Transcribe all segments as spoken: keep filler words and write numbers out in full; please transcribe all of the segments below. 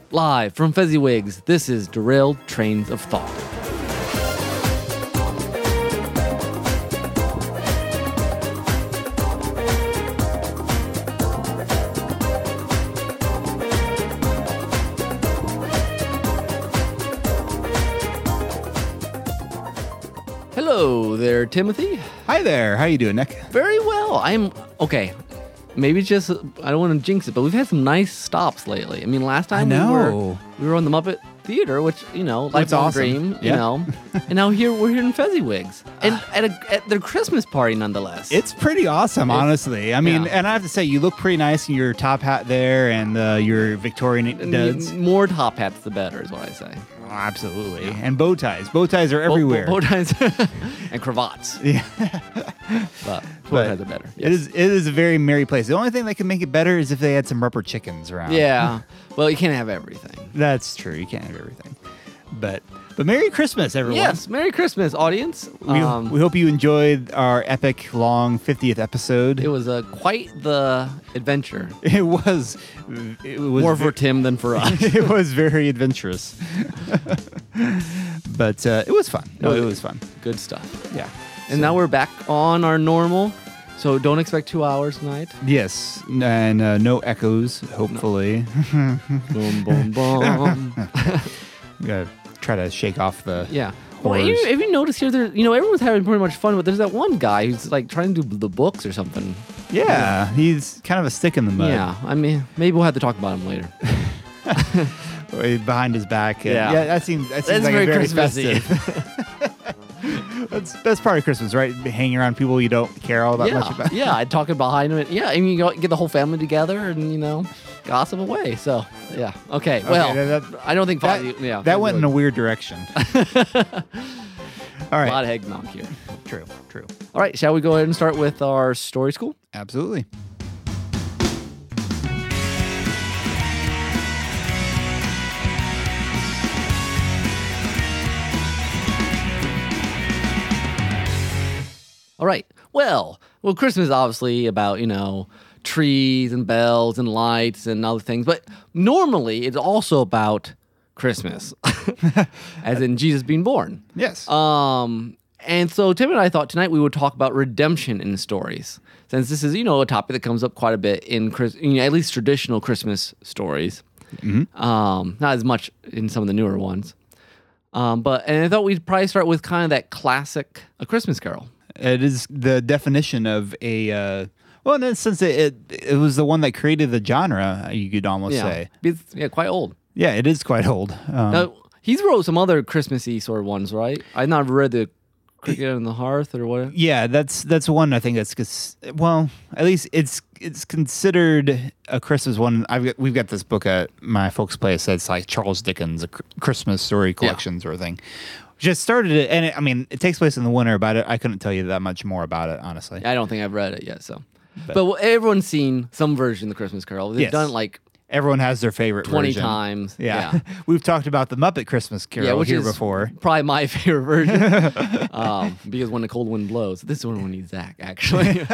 Live from Fezziwigs, this is Derailed Trains of Thought. Hello there, Timothy. Hi there. How you doing, Nick? Very well. I'm okay. Maybe it's just I don't want to jinx it, but we've had some nice stops lately. I mean, last time I know. we were we were on the Muppet Theater, which you know, lifelong awesome. dream, you Yeah. know, and now here we're here in Fezziwigs, and at a, at their Christmas party, nonetheless. It's pretty awesome, It's- honestly. I mean, yeah. and I have to say, you look pretty nice in your top hat there and uh, your Victorian And duds. the more top hats, the better, is what I say. Oh, absolutely. And bow ties. Bow ties are Bow- everywhere. Bow, bow ties and cravats. Yeah. But bow But ties are better. It is. It is a very merry place. The only thing that can make it better is if they had some rubber chickens around. Yeah. Well, you can't have everything. That's true. You can't have everything. But but Merry Christmas, everyone. Yes. Merry Christmas, audience. We, Um, we hope you enjoyed our epic, long fiftieth episode. It was uh, quite the adventure. It was. It was More for Tim than for us. It was very adventurous, but uh, it was fun. No, it was fun. Good stuff. Yeah. And now we're back on our normal. So don't expect two hours tonight. Yes, and uh, no echoes. Hopefully, Boom, boom, boom. we gotta try to shake off the. Yeah. Well, have horrors. you, have you noticed here? There, you know, everyone's having pretty much fun, but there's that one guy who's like trying to do the books or something. Yeah, he's kind of a stick in the mud. Yeah. I mean, maybe we'll have to talk about him later. Behind his back. and- Yeah. yeah, that seems that seems That's like very a very Christmassy. festive. That's that's part of Christmas, right? Hanging around people you don't care all that yeah. much about. Yeah. I'd talking behind him. Yeah. I mean, you go, get the whole family together and you know, gossip away. So yeah. Okay. Well, that- that- I don't think That, Fozzie- yeah. that went in a weird direction. All a right. lot of eggnog here. True. True. All right. Shall we go ahead and start with our story school? Absolutely. All right. Well, well, Christmas is obviously about, you know, trees and bells and lights and other things, but normally it's also about Christmas, as in Jesus being born. Yes. Um, and so Tim and I thought tonight we would talk about redemption in stories, since this is, you know, a topic that comes up quite a bit in Chris, you know, at least traditional Christmas stories. Mm-hmm. Um, not as much in some of the newer ones. Um, but and I thought we'd probably start with kind of that classic A Christmas Carol. It is the definition of a, uh, well, in a sense, it, it it was the one that created the genre, you could almost Yeah. say. It's, yeah, quite old. Yeah, it is quite old. Um, Now, he's wrote some other Christmassy sort of ones, right? I've not read the Cricket on the Hearth or what. yeah, that's that's one I think that's, cons- well, at least it's it's considered a Christmas one. I've got, we've got this book at my folks' place that's like Charles Dickens, a Cr- Christmas story collection sort of thing. Just started it, and it, I mean, it takes place in the winter, but I, I couldn't tell you that much more about it, honestly. I don't think I've read it yet, so. But, But- well, everyone's seen some version of the Christmas Carol. They've Yes. done it like Everyone has their favorite twenty version. times. Yeah. Yeah. We've talked about the Muppet Christmas Carol Yeah, which here is before. probably my favorite version. um, because when the cold wind blows, this is when we need Zach, actually.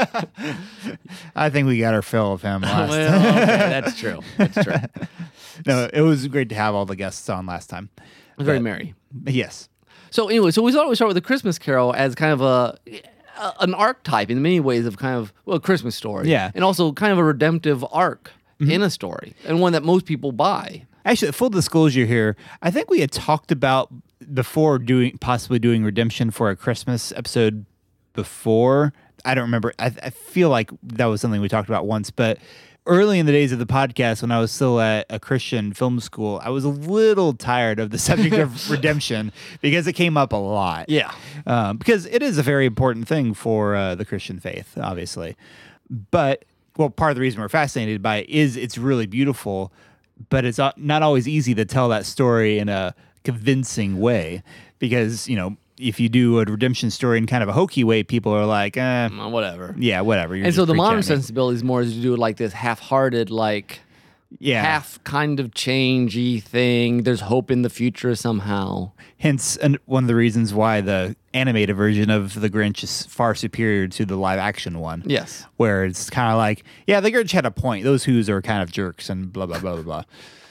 I think we got our fill of him last Well, okay, that's true. That's true. It No, it was great to have all the guests on last time. was very But- merry. Yes. So anyway, so we thought we'd start with the Christmas Carol as kind of a, a an archetype in many ways of kind of well, a Christmas story. Yeah. And also kind of a redemptive arc in a story, and one that most people buy. Actually, full disclosure here, I think we had talked about before doing possibly doing redemption for a Christmas episode before. I don't remember. I, I feel like that was something we talked about once, but early in the days of the podcast, when I was still at a Christian film school, I was a little tired of the subject of redemption because it came up a lot. Yeah. Um, because it is a very important thing for uh, the Christian faith, obviously. But, well, part of the reason we're fascinated by it is it's really beautiful, but it's not always easy to tell that story in a convincing way because, you know, if you do a redemption story in kind of a hokey way, people are like, eh, Uh, whatever. yeah, whatever. You're And so just the modern preaching at me. sensibility is more to do like this half-hearted, like yeah. half kind of changey thing. There's hope in the future somehow. Hence, and one of the reasons why the animated version of The Grinch is far superior to the live action one. Yes. Where it's kind of like, yeah, The Grinch had a point. Those Who's are kind of jerks and blah, blah, blah, blah, blah.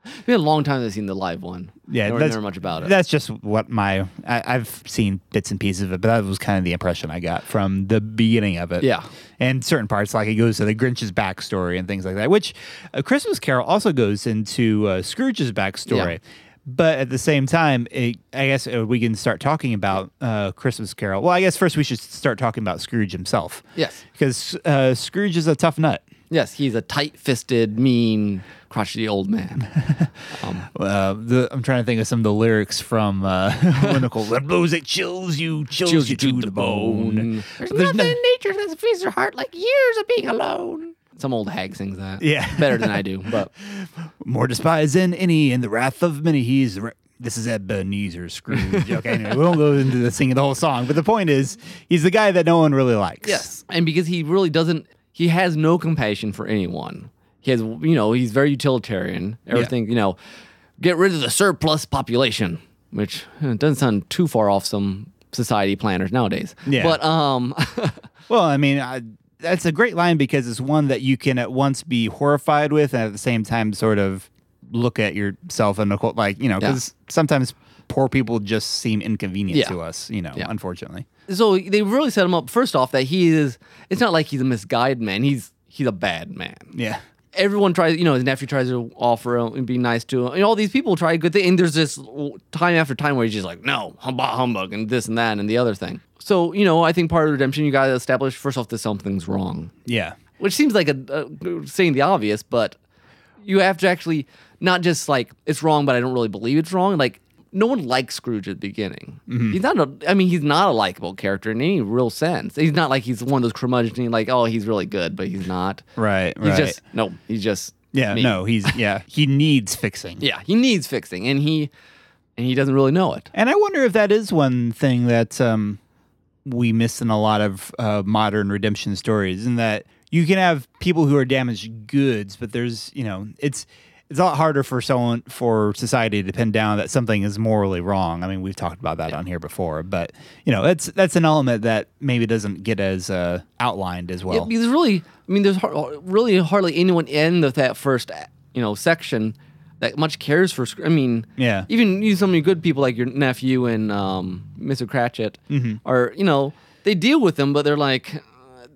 It's been a long time since I've seen the live one. Yeah, I don't that's, remember much about it. That's just what my I, I've seen bits and pieces of it, but that was kind of the impression I got from the beginning of it. Yeah. And certain parts, like it goes to the Grinch's backstory and things like that, which A Christmas Carol also goes into uh, Scrooge's backstory. Yeah. But at the same time, it, I guess uh, we can start talking about uh, Christmas Carol. Well, I guess first we should start talking about Scrooge himself. Yes. Because uh, Scrooge is a tough nut. Yes, he's a tight-fisted, mean, crotchety old man. Um, Uh, the, I'm trying to think of some of the lyrics from uh, Winnacle. That blows it chills you, chills, chills you to the bone. There's, There's nothing no- in nature that feeds your heart like years of being alone. Some old hag sings that. Yeah. Better than I do, but More despised than any in the wrath of many. He's the ra- this is Ebenezer Scrooge. Okay, anyway, we won't go into the singing the whole song, but the point is, he's the guy that no one really likes. yes. And because he really doesn't, he has no compassion for anyone. He has, you know, he's very utilitarian. Everything, you know, get rid of the surplus population, which eh, doesn't sound too far off some society planners nowadays. Yeah. But, um, Well, I mean, I, that's a great line because it's one that you can at once be horrified with and at the same time sort of look at yourself and like, you know, because sometimes poor people just seem inconvenient Yeah. to us, you know, Yeah. unfortunately. so they really set him up, first off, that he is, it's not like he's a misguided man. He's, he's a bad man. Yeah. Everyone tries, you know, his nephew tries to offer him and be nice to him. And all these people try good things. And there's this time after time where he's just like, no, humbug, humbug, and this and that and the other thing. So, you know, I think part of redemption, you got to establish, first off, that something's wrong. Yeah. Which seems like a, a saying the obvious, but you have to actually not just like, it's wrong, but I don't really believe it's wrong. Like, no one likes Scrooge at the beginning. He's not a, I mean, he's not a likable character in any real sense. He's not like he's one of those curmudgeon, like, oh, he's really good, but he's not. Right, He's right. just, no, he's just. Yeah, mean. no, he's, yeah, he needs fixing. Yeah, he needs fixing, and he and he doesn't really know it. And I wonder if that is one thing that um, we miss in a lot of uh, modern redemption stories, in that you can have people who are damaged goods, but there's, you know, it's it's a lot harder for someone, for society to pin down that something is morally wrong. I mean, we've talked about that on here before, but you know, that's that's an element that maybe doesn't get as uh, outlined as well. Yeah, because really, I mean, there's har- really hardly anyone in the, that first, you know, section that much cares for. Sc- I mean, Yeah. even you, some of your good people like your nephew and um, Mister Cratchit Mm-hmm. are, you know, they deal with them, but they're like, uh,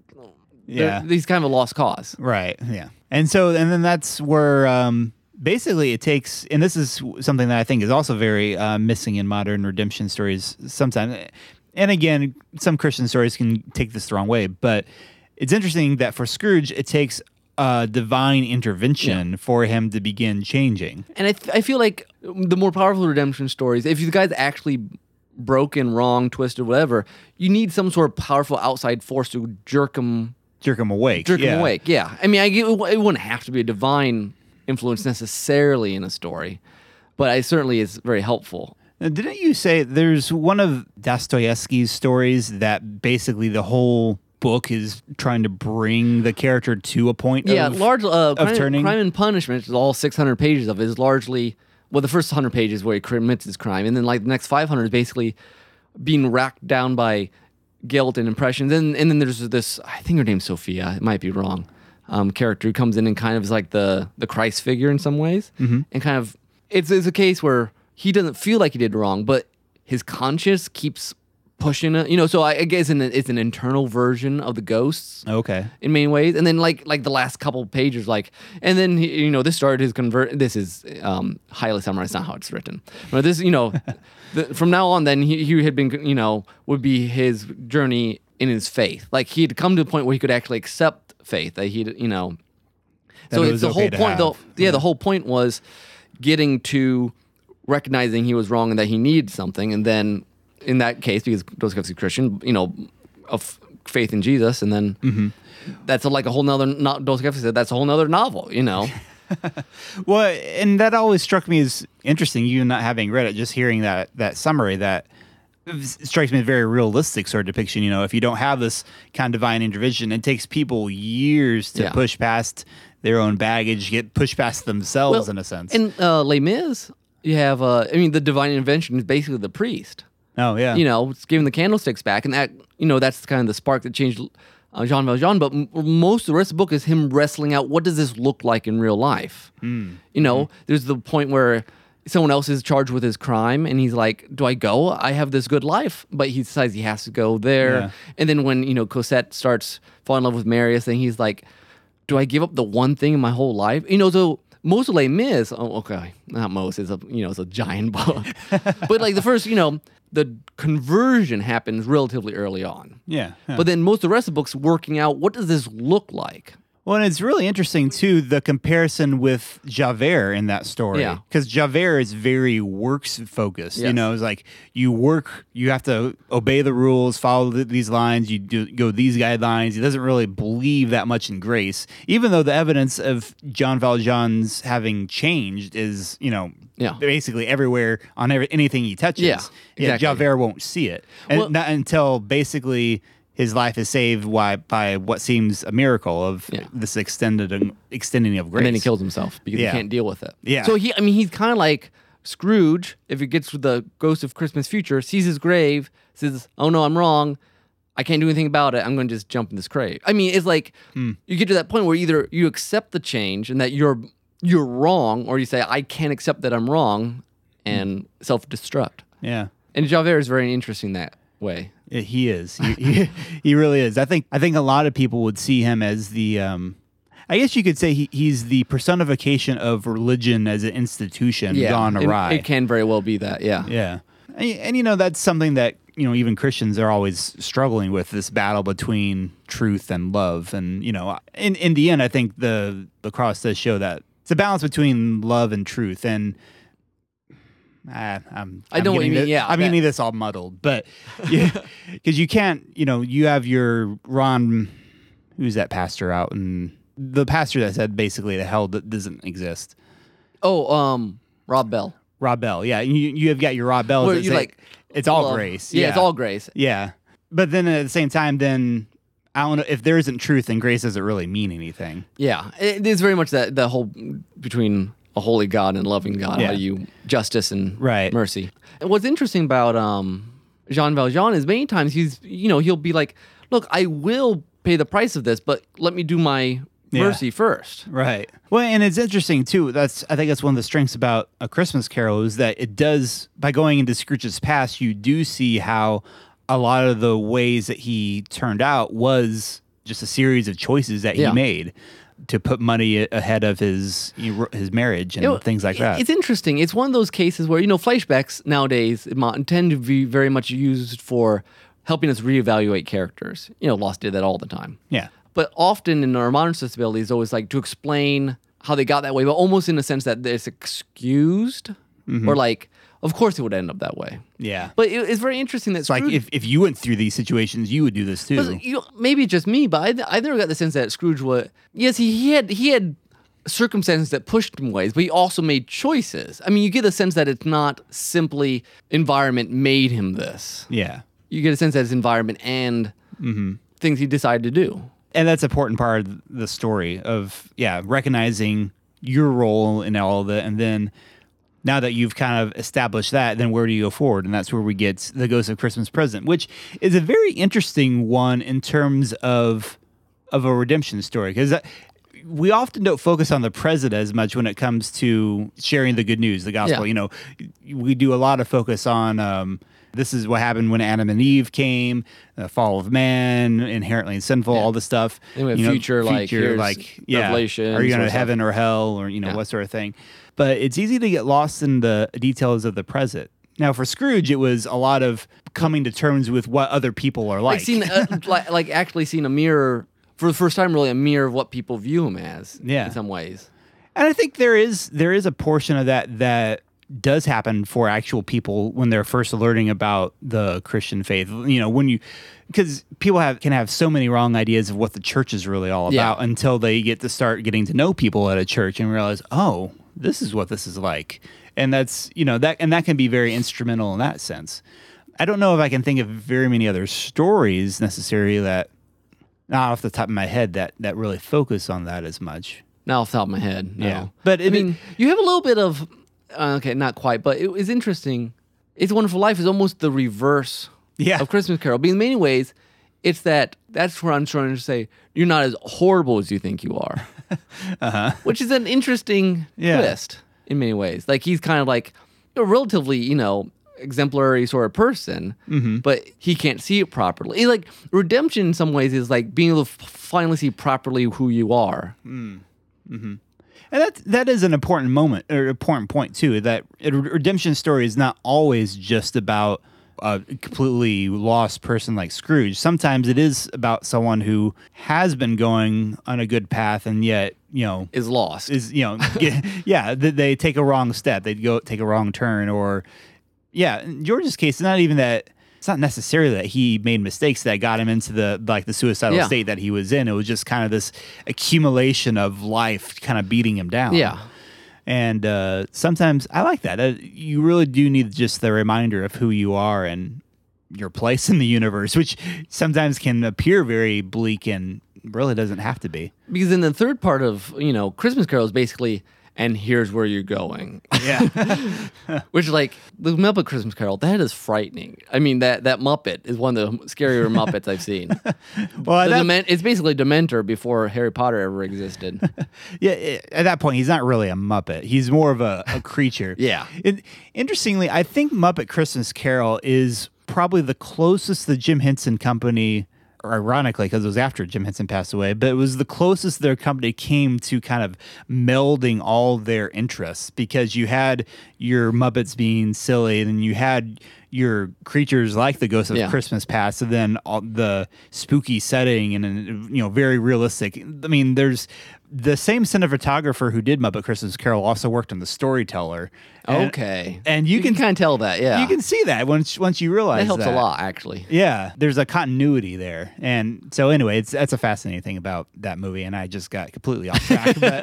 Yeah. they're, he's kind of a lost cause. Right. Yeah. And so, and then that's where um, basically it takes, and this is something that I think is also very uh, missing in modern redemption stories sometimes. And again, some Christian stories can take this the wrong way, but it's interesting that for Scrooge, it takes a divine intervention for him to begin changing. And I, th- I feel like the more powerful redemption stories, if you guys actually broken, wrong, twisted, whatever, you need some sort of powerful outside force to jerk them, Jerk him awake. jerk yeah. them awake. Yeah, I mean, I get, it wouldn't have to be a divine influence necessarily in a story, but it certainly is very helpful. Now, didn't you say there's one of Dostoevsky's stories that basically the whole book is trying to bring the character to a point Yeah, of, large uh, crime, turning? crime and Punishment, is all six hundred pages of it, is largely, well, the first one hundred pages where he commits his crime, and then like the next five hundred is basically being racked down by guilt and impressions. And, and then there's this, I think her name's Sophia, it might be wrong, um, character who comes in and kind of is like the, the Christ figure in some ways. Mm-hmm. And kind of, it's, it's a case where he doesn't feel like he did wrong, but his conscience keeps pushing it. You know, so I, I guess an, it's an internal version of the ghosts. Okay. In many ways, and then like like the last couple pages, like, and then he, you know, this started his convert. This is um, highly summarized, not how it's written. But this, you know, the, from now on, then he, he had been, you know, would be his journey in his faith. Like he had come to a point where he could actually accept faith. That he, you know, That so it it's was the okay whole to point. Though, have. yeah, the whole point was getting to recognizing he was wrong and that he needed something, and then in that case, because Dostoevsky's Christian, you know, of faith in Jesus, and then Mm-hmm. that's a, like a whole nother. No, Dostoevsky said that's a whole nother novel, you know. Well, and that always struck me as interesting, you not having read it, just hearing that that summary, that it strikes me as a very realistic sort of depiction. You know, if you don't have this kind of divine intervention, it takes people years to Yeah. push past their own baggage, get pushed past themselves in a sense. In uh, Les Mis, you have, uh, I mean, the divine intervention is basically the priest. oh, yeah. You know, it's giving the candlesticks back, and that, you know, that's kind of the spark that changed uh, Jean Valjean, but m- most of the rest of the book is him wrestling out what does this look like in real life. Mm. You know, Mm-hmm. there's the point where someone else is charged with his crime, and he's like, "Do I go? I have this good life," but he decides he has to go there. Yeah. And then when you know Cosette starts falling in love with Marius, then he's like, "Do I give up the one thing in my whole life?" You know, so. Most of Les Mis, oh, okay, not most, it's a you know it's a giant book, but like the first, you know, the conversion happens relatively early on. Yeah. yeah. But then most of the rest of the book's working out what does this look like. Well, and it's really interesting, too, the comparison with Javert in that story. Yeah. Because Javert is very works-focused. You Yes. know, it's like you work, you have to obey the rules, follow th- these lines, you do, go these guidelines. He doesn't really believe that much in grace, even though the evidence of Jean Valjean's having changed is, you know, Yeah. basically everywhere on every, anything he touches. Yeah, Yet exactly. Javert won't see it. And Well- not until basically his life is saved by, by what seems a miracle of Yeah. this extended extending of grace. And then he kills himself because Yeah. he can't deal with it. Yeah. So he, I mean, he's kind of like Scrooge. If he gets with the ghost of Christmas future, sees his grave, says, "Oh no, I'm wrong. I can't do anything about it. I'm going to just jump in this grave." I mean, it's like Hmm. you get to that point where either you accept the change and that you're you're wrong, or you say, "I can't accept that I'm wrong," and self-destruct. Yeah. And Javert is very interesting that way. Yeah, He is. He, he, he really is. I think. I think a lot of people would see him as the. Um, I guess you could say he, he's the personification of religion as an institution gone it- awry. It, can very well be that. Yeah. Yeah, and, and you know that's something that you know even Christians are always struggling with, this battle between truth and love. And you know, in in the end, I think the the cross does show that it's a balance between love and truth. And Ah, I'm, I know I'm what you getting mean, this- yeah, I'm that- getting this all muddled, but because you can't, you know, you have your Ron, who's that pastor out, and the pastor that said basically the hell that doesn't exist. Oh, um, Rob Bell. Rob Bell, yeah, you you have got your Rob Bell. Where that you say like it's all love- grace. Yeah, it's all grace. Yeah, but then at the same time, then I don't know if there isn't truth, then grace doesn't really mean anything. Yeah, it is very much that the whole between a holy God and loving God. Yeah. How do you justice and Right. mercy? And what's interesting about um, Jean Valjean is many times he's you know he'll be like, look, I will pay the price of this, but let me do my Yeah. mercy first. Right. Well, and it's interesting too. That's I think that's one of the strengths about A Christmas Carol is that it does, by going into Scrooge's past, you do see how a lot of the ways that he turned out was just a series of choices that he Yeah. made to put money a- ahead of his his marriage and You know, things like it- that. It's interesting. It's one of those cases where you know flashbacks nowadays mo- tend to be very much used for helping us reevaluate characters. You know, Lost did that all the time. Yeah. But often in our modern sensibility, it's always like to explain how they got that way, but almost in a sense that it's excused or like, of course it would end up that way. Yeah. But it, it's very interesting that It's like Scrooge- if, if you went through these situations, you would do this too. but, you know, maybe it's just me, but I, I never got the sense that Scrooge was. Yes, he, he had he had circumstances that pushed him ways, but he also made choices. I mean, you get a sense that it's not simply environment made him this. Yeah. You get a sense that it's environment and things he decided to do. And that's an important part of the story of, yeah, recognizing your role in all of it. And then now that you've kind of established that, then where do you go forward? And that's where we get the Ghost of Christmas Present, which is a very interesting one in terms of of a redemption story. Because we often don't focus on the present as much when it comes to sharing the good news, the gospel. Yeah. You know, we do a lot of focus on um, this is what happened when Adam and Eve came, the fall of man, inherently sinful, all this stuff. And we have You know, future, like, here's like yeah, Revelation, are you going sort to of heaven or hell, or you know Yeah. what sort of thing. But it's easy to get lost in the details of the present. Now, for Scrooge, it was a lot of coming to terms with what other people are like. Like seeing, uh, like, like actually seeing a mirror for the first time, really a mirror of what people view him as. Yeah. in some ways. And I think there is there is a portion of that that does happen for actual people when they're first learning about the Christian faith. You know, when you because people have can have so many wrong ideas of what the church is really all Yeah. about until they get to start getting to know people at a church and realize, oh, this is what this is like. And that's, you know, that and that can be very instrumental in that sense. I don't know if I can think of very many other stories necessarily that not off the top of my head that that really focus on that as much. Not off the top of my head, no. Yeah. But I it- mean, you have a little bit of uh, okay, not quite, but it was interesting. It's a Wonderful Life is almost the reverse Yeah. of Christmas Carol. Because in many ways, it's that that's where I'm trying to say you're not as horrible as you think you are, Uh-huh. which is an interesting Yeah. twist in many ways. Like he's kind of like a relatively, you know, exemplary sort of person, Mm-hmm. but he can't see it properly. It, like redemption in some ways is like being able to f- finally see properly who you are. And that that is an important moment or important point too. That a redemption story is not always just about a completely lost person like Scrooge. Sometimes it is about someone who has been going on a good path and yet, you know, Is lost. is you know, get, yeah, they, they take a wrong step, they go take a wrong turn, or yeah. In George's case, it's not even that. It's not necessarily that he made mistakes that got him into the like the suicidal Yeah. state that he was in. It was just kind of this accumulation of life kind of beating him down. Yeah. And uh, sometimes I like that. Uh, you really do need just the reminder of who you are and your place in the universe, which sometimes can appear very bleak and really doesn't have to be. Because in the third part of, you know, Christmas Carol is basically, and here's where you're going. Yeah. Which, like, the Muppet Christmas Carol, that is frightening. I mean, that, that Muppet is one of the scarier Muppets I've seen. well, The that, Dement- it's basically Dementor before Harry Potter ever existed. yeah. i- At that point, he's not really a Muppet. He's more of a, a creature. Yeah. It, interestingly, I think Muppet Christmas Carol is probably the closest the Jim Henson Company, or ironically, because it was after Jim Henson passed away, but it was the closest their company came to kind of melding all their interests, because you had your Muppets being silly, and then you had your creatures like the Ghost of Yeah. Christmas Past, and then all the spooky setting and, and you know, very realistic. I mean, there's the same cinematographer who did Muppet Christmas Carol also worked on The Storyteller. And- Okay. and you, You can, can kind of tell that, yeah. you can see that once once you realize that helps that. a lot, actually. Yeah, there's a continuity there, and so anyway, it's that's a fascinating thing about that movie, and I just got completely off track. But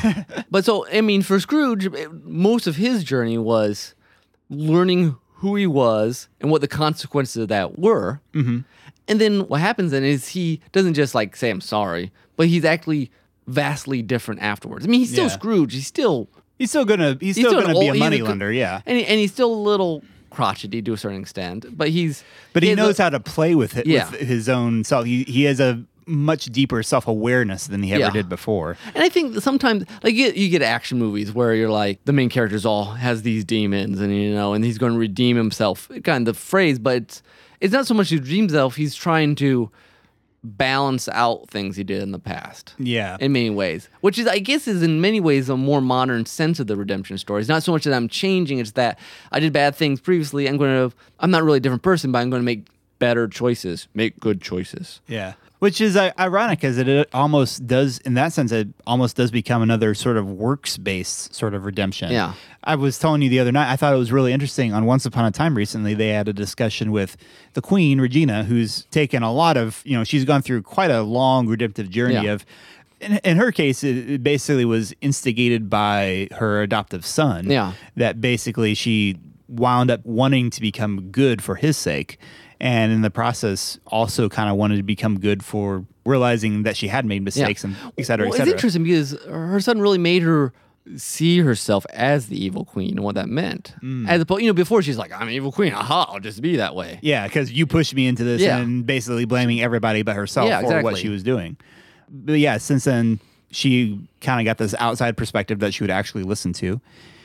But so, I mean, for Scrooge, it- most of his journey was learning who he was and what the consequences of that were. Mm-hmm. And then what happens then is he doesn't just like say, I'm sorry, but he's actually vastly different afterwards. I mean, he's still Yeah. Scrooge. He's still, he's still gonna he's, still, still an gonna be a old- he's a moneylender, good- yeah. and, he, and he's still a little crotchety to a certain extent, but he's, But he has knows a- how to play with it Yeah. with his own self. He he has a much deeper self awareness than he ever Yeah. did before. And I think that sometimes, like you, you get action movies where you're like, the main character's all has these demons, and you know, and he's going to redeem himself. Kind of the phrase, but it's, it's not so much he redeems himself. He's trying to balance out things he did in the past. Yeah. In many ways, which is, I guess, is in many ways a more modern sense of the redemption story. It's not so much that I'm changing; it's that I did bad things previously. I'm going to, I'm not really a different person, but I'm going to make better choices, make good choices. Yeah. Which is uh, ironic, because it almost does, in that sense, it almost does become another sort of works-based sort of redemption. Yeah. I was telling you the other night, I thought it was really interesting. On Once Upon a Time recently, they had a discussion with the Queen, Regina, who's taken a lot of, you know, she's gone through quite a long redemptive journey Yeah. of, in, in her case, it, it basically was instigated by her adoptive son. Yeah. That basically she wound up wanting to become good for his sake. And in the process, also kind of wanted to become good for realizing that she had made mistakes, and et cetera, Well, et it's cetera. interesting because her son really made her see herself as the evil queen and what that meant. Mm. As opposed, you know, before she's like, I'm an evil queen. Aha, I'll just be that way. Yeah, because you pushed me into this, Yeah. and basically blaming everybody but herself Yeah, for what exactly. she was doing. But yeah, since then, she kind of got this outside perspective that she would actually listen to.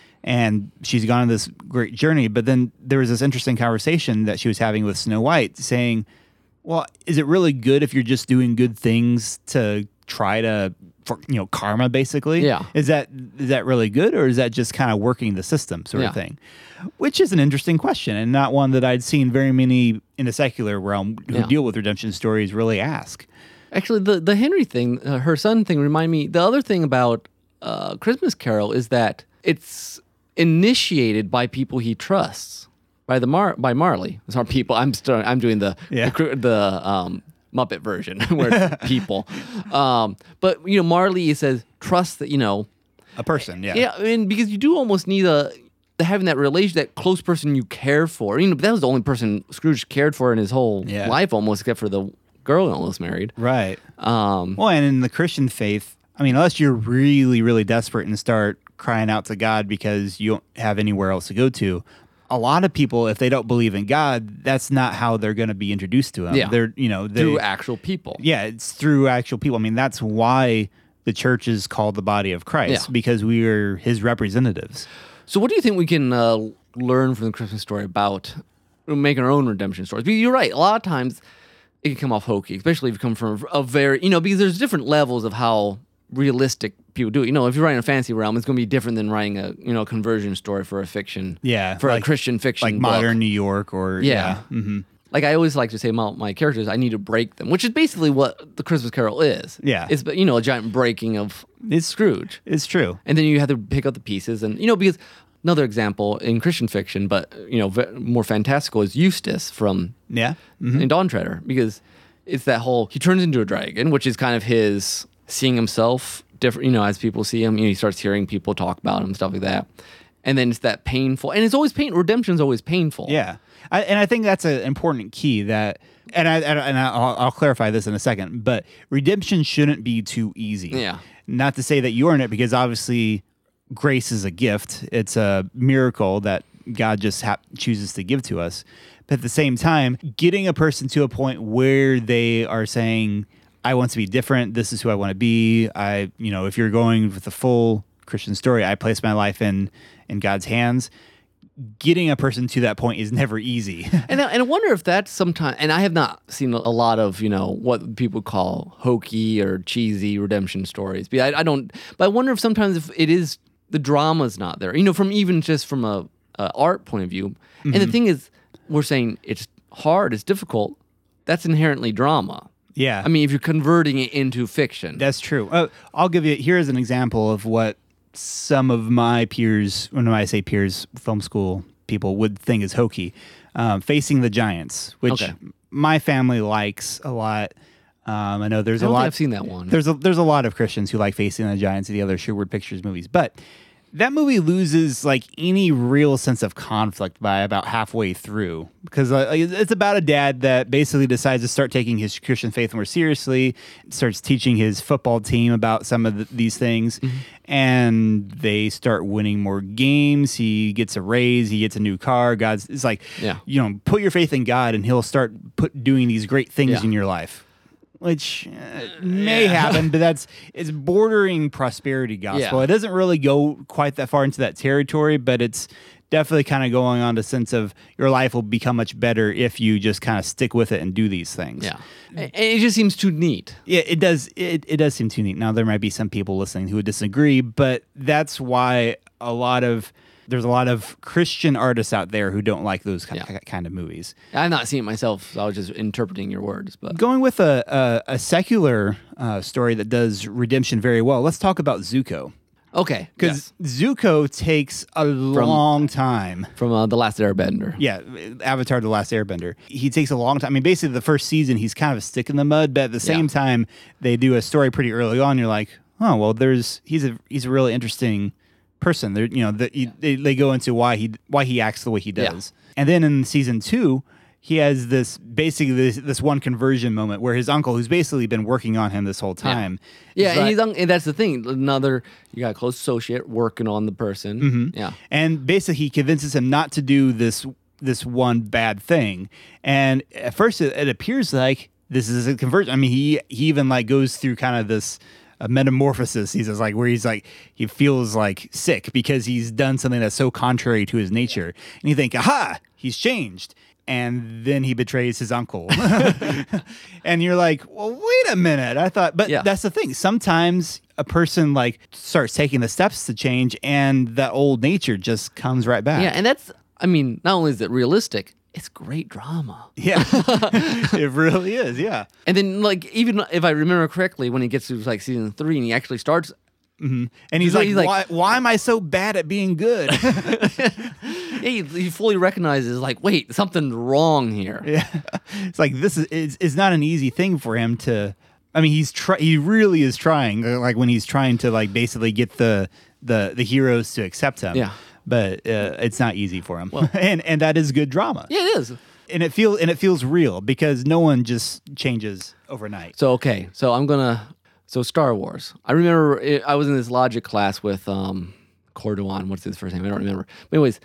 And she's gone on this great journey. But then there was this interesting conversation that she was having with Snow White saying, well, is it really good if you're just doing good things to try to, for, you know, karma, basically? Yeah. Is that is that really good, or is that just kind of working the system sort Yeah. of thing? Which is an interesting question, and not one that I'd seen very many in the secular realm who Yeah. deal with redemption stories really ask. Actually, the, the Henry thing, uh, her son thing, remind me. The other thing about uh, Christmas Carol is that it's initiated by people he trusts, by the Mar by Marley. It's our people. I'm st- I'm doing the Yeah. the, the um, Muppet version where it's people. Um, but you know, Marley says trust that you know. A person, yeah. Yeah, I mean, because you do almost need a having that relation, that close person you care for. You know, that was the only person Scrooge cared for in his whole Yeah. life, almost, except for the girl he almost married. Right. Um, Well, and in the Christian faith, I mean, unless you're really, really desperate and start crying out to God because you don't have anywhere else to go to, a lot of people, if they don't believe in God, that's not how they're going to be introduced to him. Yeah. They're, you know, they, Through actual people. yeah, it's through actual people. I mean, that's why the church is called the body of Christ, Yeah. because we are his representatives. So what do you think we can uh, learn from the Christmas story about making our own redemption stories? Because you're right. A lot of times it can come off hokey, especially if you come from a very, you know, because there's different levels of how realistic people do it. You know, if you're writing a fantasy realm, it's going to be different than writing a, you know, conversion story for a fiction. Yeah, For like- a Christian fiction Like book. modern New York or, Yeah. yeah. hmm Like I always like to say about my characters, I need to break them, which is basically what the Christmas Carol is. Yeah. It's, you know, a giant breaking of It's- Scrooge. It's true. And then you have to pick up the pieces. And, you know, because another example in Christian fiction, but, you know, ve- more fantastical is Eustace from Yeah. Mhm. in Dawn Treader, because it's that whole, he turns into a dragon, which is kind of his seeing himself different, you know, as people see him, you know, he starts hearing people talk about him, stuff like that. And then it's that painful, and it's always pain. Redemption's always painful. Yeah, I, and I think that's an important key. That, and I and, I, and I'll, I'll clarify this in a second. But redemption shouldn't be too easy. Yeah. Not to say that you earn it, because obviously grace is a gift. It's a miracle that God just ha- chooses to give to us. But at the same time, getting a person to a point where they are saying, I want to be different. This is who I want to be. I, you know, if you're going with the full Christian story, I place my life in in God's hands. Getting a person to that point is never easy. And I, and I wonder if that's sometimes, and I have not seen a lot of, you know, what people call hokey or cheesy redemption stories. But I, I don't, but I wonder if sometimes if it is, the drama's not there, you know, from even just from a, a art point of view. And the thing is, we're saying it's hard, it's difficult. That's inherently drama. Yeah. I mean, if you're converting it into fiction. That's true. Uh, I'll give you, here's an example of what some of my peers, when I say peers, film school people would think is hokey. Um, Facing the Giants, which Okay. my family likes a lot. Um, I know there's I a don't lot. think I've seen that one. There's a, there's a lot of Christians who like Facing the Giants and the other Sherwood Pictures movies, but that movie loses like any real sense of conflict by about halfway through, because uh, it's about a dad that basically decides to start taking his Christian faith more seriously, starts teaching his football team about some of the, these things, Mm-hmm. and they start winning more games. He gets a raise, he gets a new car. God's it's like, Yeah. you know, put your faith in God, and He'll start put doing these great things Yeah. in your life. Which uh, may happen, but that's it's bordering prosperity gospel. Yeah. It doesn't really go quite that far into that territory, but it's definitely kind of going on the sense of your life will become much better if you just kind of stick with it and do these things. Yeah. And it just seems too neat. Yeah, it does. It, it does seem too neat. Now there might be some people listening who would disagree, but that's why a lot of there's a lot of Christian artists out there who don't like those ki- Yeah. kind of movies. I've not seen it myself, so I was just interpreting your words. But Going with a a, a secular uh, story that does redemption very well. Let's talk about Zuko, okay, because yes. Zuko takes a long time. From uh, The Last Airbender. Yeah, Avatar: The Last Airbender. He takes a long time. I mean, basically, the first season he's kind of a stick in the mud, but at the same Yeah. time, they do a story pretty early on. You're like, oh well, there's he's a he's a really interesting person. They're you know the, he, they they go into why he why he acts the way he Yeah. does, and then in season two. He has this basically this, this one conversion moment where his uncle, who's basically been working on him this whole time, Yeah, is and, like- he's un- and that's the thing. Another, you got a close associate working on the person. Mm-hmm. Yeah. and basically he convinces him not to do this this one bad thing. And at first it, it appears like this is a conversion. I mean, he he even like goes through kind of this uh, metamorphosis. He's just like where he's like he feels like sick because he's done something that's so contrary to his nature. And you think, aha, he's changed. And then he betrays his uncle. And you're like, well, wait a minute. I thought, but Yeah. that's the thing. Sometimes a person like starts taking the steps to change and that old nature just comes right back. Yeah, and that's, I mean, not only is it realistic, it's great drama. Yeah. It really is. Yeah. And then, like, even if I remember correctly, when he gets to like season three and he actually starts, And he's So like, he's like- why, why am I so bad at being good? he, he fully recognizes, like, wait, something's wrong here. Yeah. It's like, this is, it's, it's not an easy thing for him to, I mean, he's try, he really is trying, uh, like when he's trying to like basically get the, the, the heroes to accept him. Yeah. But uh, it's not easy for him. and, and that is good drama. Yeah, it is. And it feel and it feels real because no one just changes overnight. So, okay, so I'm gonna, so Star Wars. I remember it, I was in this logic class with um, Cordovan. What's his first name? I don't remember. But anyways,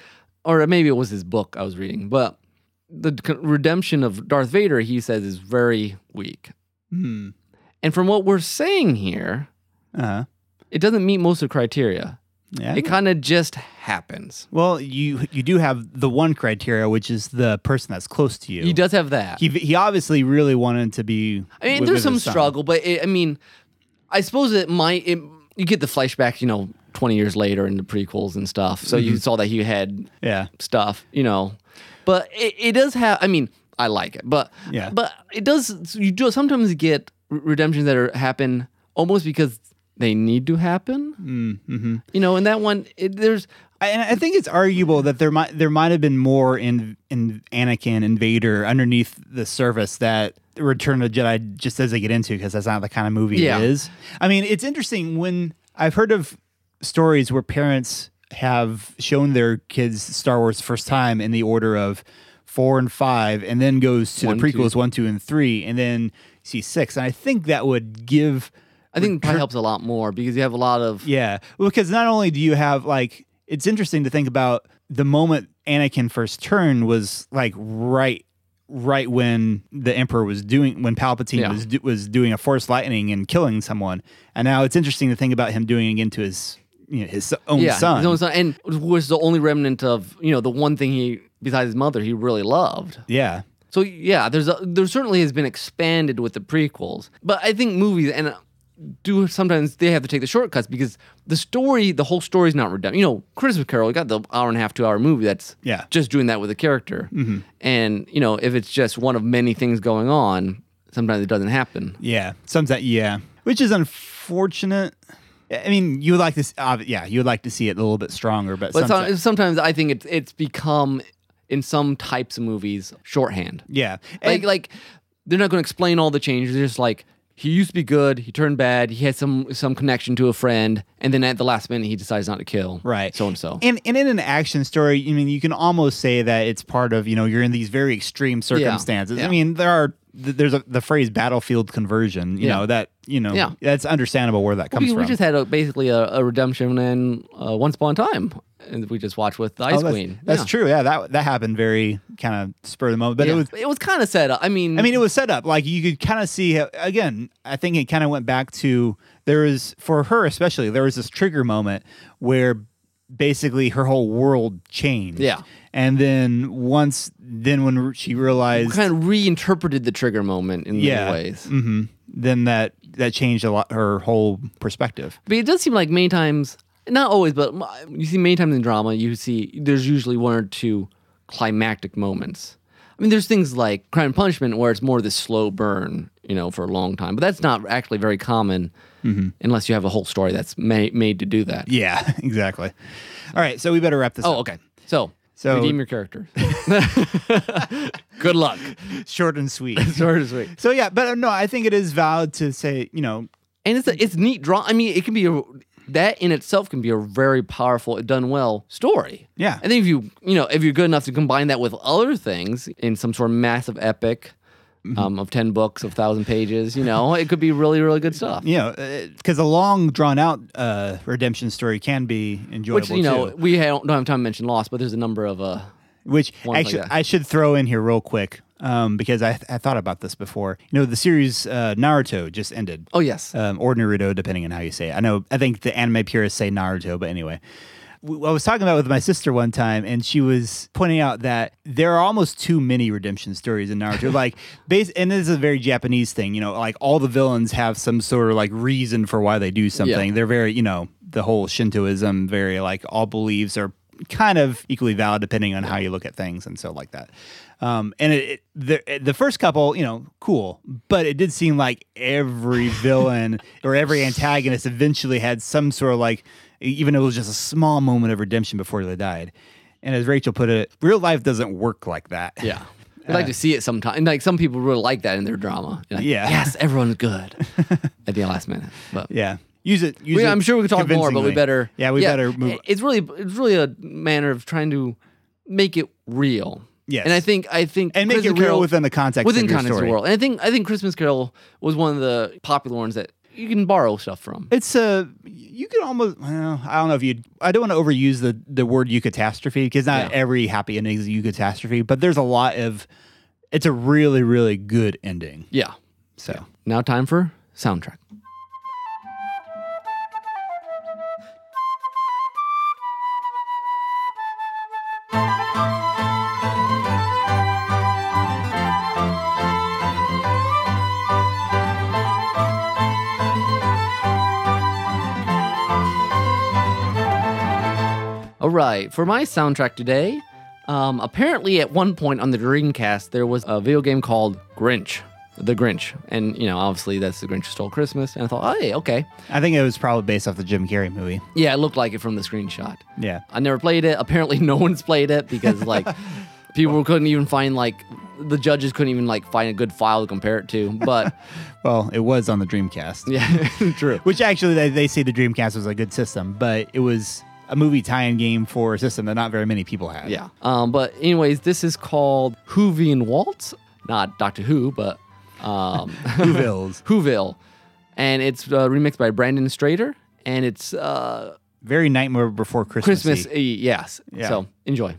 or maybe it was his book I was reading, but the c- redemption of Darth Vader, he says, is very weak. Hmm. And from what we're saying here, Uh-huh. it doesn't meet most of the criteria. Yeah. It kind of just happens. Well, you you do have the one criteria, which is the person that's close to you. He does have that. He he obviously really wanted to be. I mean, with- there's with some his son. struggle, but it, I mean, I suppose it might. It, you get the flashbacks, you know, twenty years later in the prequels and stuff. So you saw that he had Yeah. stuff, you know. But it, it does have. I mean, I like it, but Yeah. but it does. You do sometimes get re- redemptions that are happen almost because they need to happen. Mm-hmm. You know, and that one, it, there's. I, and I think it's arguable that there might there might have been more in in Anakin and Vader underneath the surface that Return of the Jedi just doesn't get into, because that's not the kind of movie Yeah. it is. I mean, it's interesting when I've heard of stories where parents have shown their kids Star Wars the first time in the order of four and five, and then goes to One, the prequels two. one, two, and three, and then see six. And I think that would give. I think it probably helps a lot more because you have a lot of. Yeah, well, because not only do you have like, it's interesting to think about the moment Anakin first turned was like right, right when the Emperor was doing, when Palpatine Yeah. was do, was doing a Force lightning and killing someone, and now it's interesting to think about him doing it again to his, you know, his own Yeah, son. his own son, and was the only remnant of, you know, the one thing he, besides his mother, he really loved. Yeah, So yeah, there's a, there certainly has been expanded with the prequels, but I think movies and uh, do sometimes they have to take the shortcuts because the story, the whole story is not redemption. You know, Christmas Carol, you got the hour and a half, two hour movie that's Yeah. just doing that with a character, Mm-hmm. and you know, if it's just one of many things going on, sometimes it doesn't happen. yeah, sometimes yeah, which is unfortunate. I mean, you would like to, s- uh, yeah, you would like to see it a little bit stronger, but, But sometimes, some, sometimes I think it's it's become in some types of movies shorthand. yeah, Like And- like they're not going to explain all the changes. They're just like he used to be good, he turned bad, he had some some connection to a friend, and then at the last minute he decides not to kill. Right. So and so. And and in an action story, I mean, you can almost say that it's part of, you know, you're in these very extreme circumstances. Yeah. I mean, there are th- there's a, the phrase battlefield conversion, you Yeah. know, that, you know, Yeah. that's understandable where that comes we, from. we just had a, basically a, a redemption in uh, Once Upon a Time, and we just watched with the Ice Oh, that's, Queen. That's Yeah. true. Yeah, that that happened very kind of spur of the moment, but Yeah. it was it was kind of set up. I mean, I mean, it was set up. Like, you could kind of see, how, again, I think it kind of went back to, there was, for her especially, there was this trigger moment where basically her whole world changed. Yeah. And then once, then when she realized, kind of reinterpreted the trigger moment in yeah, many ways. hmm then that, that changed a lot, her whole perspective. But it does seem like many times, not always, but m- you see many times in drama, you see there's usually one or two climactic moments. I mean, there's things like Crime and Punishment where it's more this slow burn, you know, for a long time. But that's not actually very common unless you have a whole story that's ma- made to do that. Yeah, exactly. All right, so we better wrap this Oh, up. okay. So, So- redeem your characters. Good luck. Short and sweet. Short and sweet. So yeah, but uh, no, I think it is valid to say, you know, And it's a, it's neat draw. I mean, it can be a that in itself can be a very powerful, done well story. Yeah. I think if you you know if you're good enough to combine that with other things in some sort of massive epic um, of ten books of thousand pages, you know, it could be really really good stuff. you know, because a long, drawn out uh, redemption story can be enjoyable Which you know too. we ha- don't have time to mention Lost, but there's a number of uh Which ones like actually, that. I should throw in here real quick um, because I, I thought about this before. You know, the series uh, Naruto just ended. oh yes Um, or Naruto, depending on how you say it. I know, I think the anime purists say Naruto, but anyway. W- I was talking about it with my sister one time, and she was pointing out that there are almost too many redemption stories in Naruto. like, base, and this is a very Japanese thing, you know, like all the villains have some sort of like reason for why they do something. Yeah. They're very, you know, the whole Shintoism, very like all beliefs are kind of equally valid depending on how you look at things and so like that. Um, and it, it the the first couple, you know, cool, but it did seem like every villain or every antagonist eventually had some sort of like, even if it was just a small moment of redemption before they died. And as Rachel put it, real life doesn't work like that. yeah. I'd like to see it sometime. And like some people really like that in their drama. You're like, Yeah. Yes, everyone's good at the last minute. But Yeah. Use it. Use We- it I'm sure we could talk more, but we convincingly. better. Yeah, we better move. It's really, it's really a manner of trying to make it real. Yes. and I think, I think, And make it Christmas real Carol- within the context within of your context of story. the world. And I think, I think Christmas Carol was one of the popular ones that you can borrow stuff from. It's a you can almost well, I don't know if you I don't want to overuse the the word eucatastrophe because not Yeah. every happy ending is a eucatastrophe, but there's a lot of it's a really really good ending. Yeah. So Now time for soundtrack. All right, for my soundtrack today, um, apparently at one point on the Dreamcast, there was a video game called Grinch, The Grinch. And, you know, obviously that's The Grinch Who Stole Christmas. And I thought, oh, hey, okay. I think it was probably based off the Jim Carrey movie. Yeah, it looked like it from the screenshot. Yeah. I never played it. Apparently no one's played it because, like, people couldn't even find, like, the judges couldn't even, like, find a good file to compare it to. But, Well, it was on the Dreamcast. yeah, true. Which actually they, they say the Dreamcast was a good system, but it was a movie tie-in game for a system that not very many people had. Yeah. Um, but anyways, this is called Whovian Waltz. Not Doctor Who, but um, Whovilles. Whoville. And it's uh, remixed by Brandon Strader. And it's uh, Very Nightmare Before Christmas. Christmas, uh, yes. Yeah. So enjoy.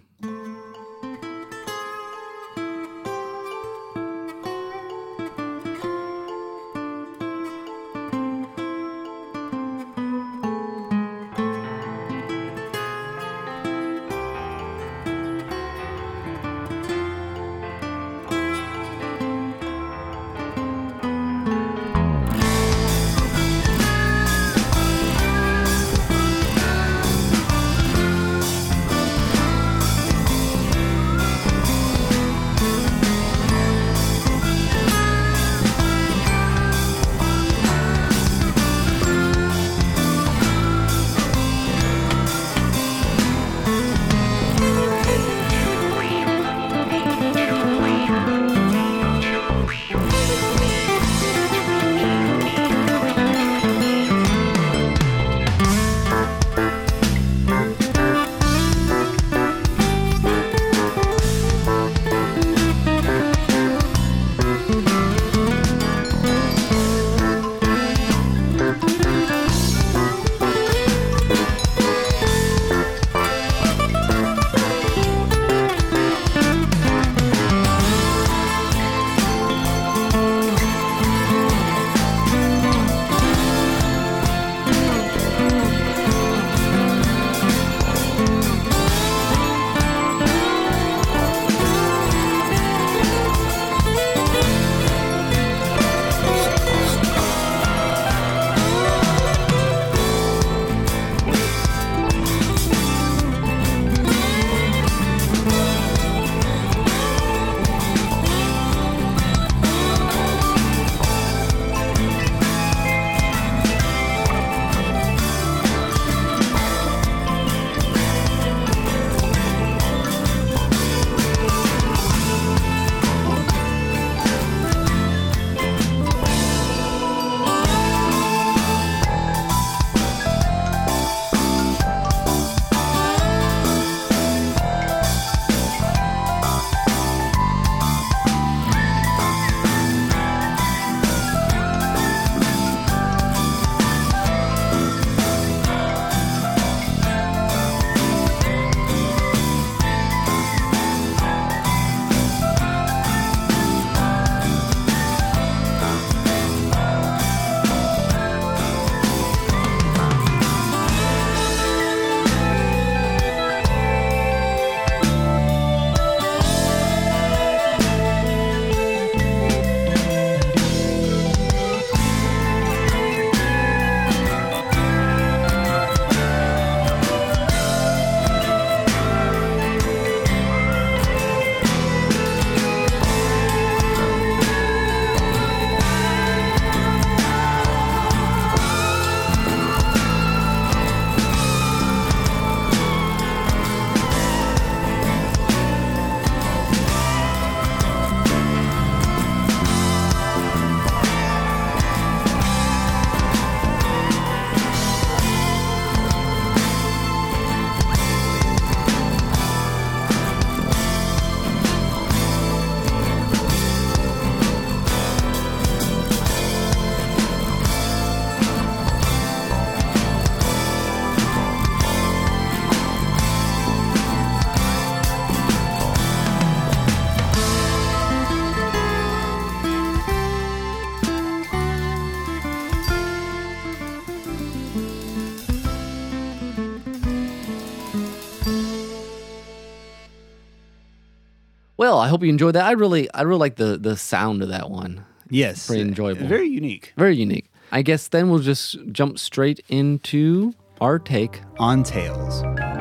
Well, I hope you enjoyed that. I really, I really like the the sound of that one. Yes. Pretty enjoyable. Very unique. Very unique. I guess then we'll just jump straight into our take on Tales.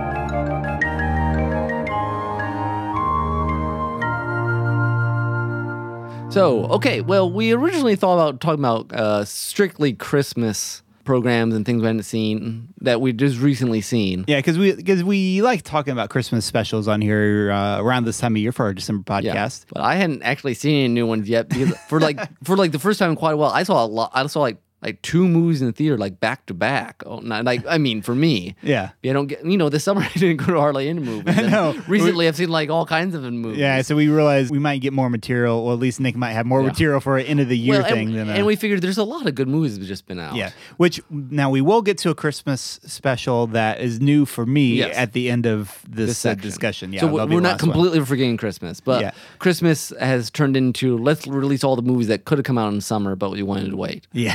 So, okay, well, we originally thought about talking about uh, strictly Christmas programs and things we hadn't seen that we just recently seen. Yeah, because we because we like talking about Christmas specials on here uh, around this time of year for our December podcast. Yeah, but I hadn't actually seen any new ones yet because for like for like the first time in quite a while, I saw a lot. I saw like like two movies in the theater like back to back. Oh, not, like I mean, for me, yeah, I don't get. You know, this summer I didn't go to hardly any movies. I know. Recently, we, I've seen like all kinds of movies. Yeah, so we realized we might get more material, or at least Nick might have more yeah. material for an end of the year well, thing. And, than a, and we figured there's a lot of good movies that have just been out. Yeah, which now we will get to a Christmas special that is new for me yes. at the end of this, this uh, discussion. Yeah, so we're not completely one. forgetting Christmas, but yeah. Christmas has turned into let's release all the movies that could have come out in summer, but we wanted to wait. Yeah.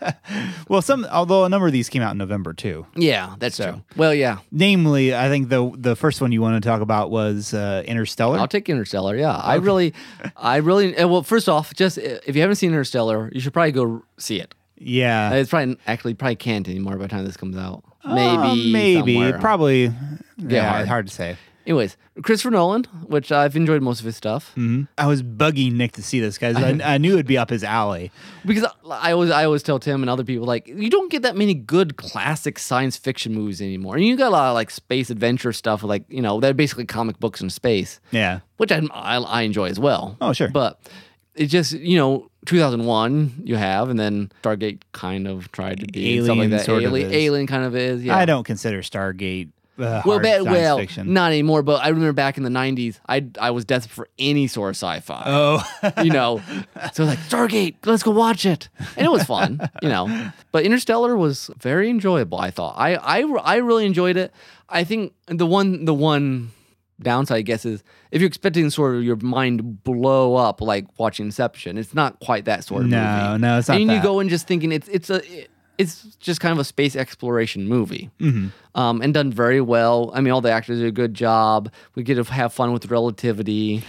Well, some although a number of these came out in November too. Yeah, that's so, true. Well, yeah. Namely, I think the the first one you want to talk about was uh, Interstellar. I'll take Interstellar. Yeah, okay. I really, I really. Well, first off, just if you haven't seen Interstellar, you should probably go see it. Yeah, it's probably actually probably can't anymore by the time this comes out. Uh, Maybe, maybe, somewhere. probably. Yeah, yeah hard. hard to say. Anyways, Christopher Nolan, which I've enjoyed most of his stuff. Mm-hmm. I was bugging Nick to see this, guys. I, I knew it'd be up his alley because I, I always, I always tell Tim and other people like you don't get that many good classic science fiction movies anymore. And you got a lot of like space adventure stuff, like you know, they're basically comic books in space. Yeah, which I, I, I enjoy as well. Oh, sure, but it's just you know, two thousand one you have, and then Stargate kind of tried to be Alien, stuff like that. Sort Alien, of is. Alien kind of is. Yeah, I don't consider Stargate. Uh, well, ba- well, fiction. not anymore. But I remember back in the nineties, I I was desperate for any sort of sci-fi. Oh, you know, so like Stargate, let's go watch it, and it was fun, you know. But Interstellar was very enjoyable. I thought I I I really enjoyed it. I think the one the one downside, I guess, is if you're expecting sort of your mind to blow up like watching Inception, it's not quite that sort of no, movie. No, no, it's not. And that. you go in just thinking it's it's a. It, It's just kind of a space exploration movie, mm-hmm. um, and done very well. I mean, all the actors do a good job. We get to have fun with relativity,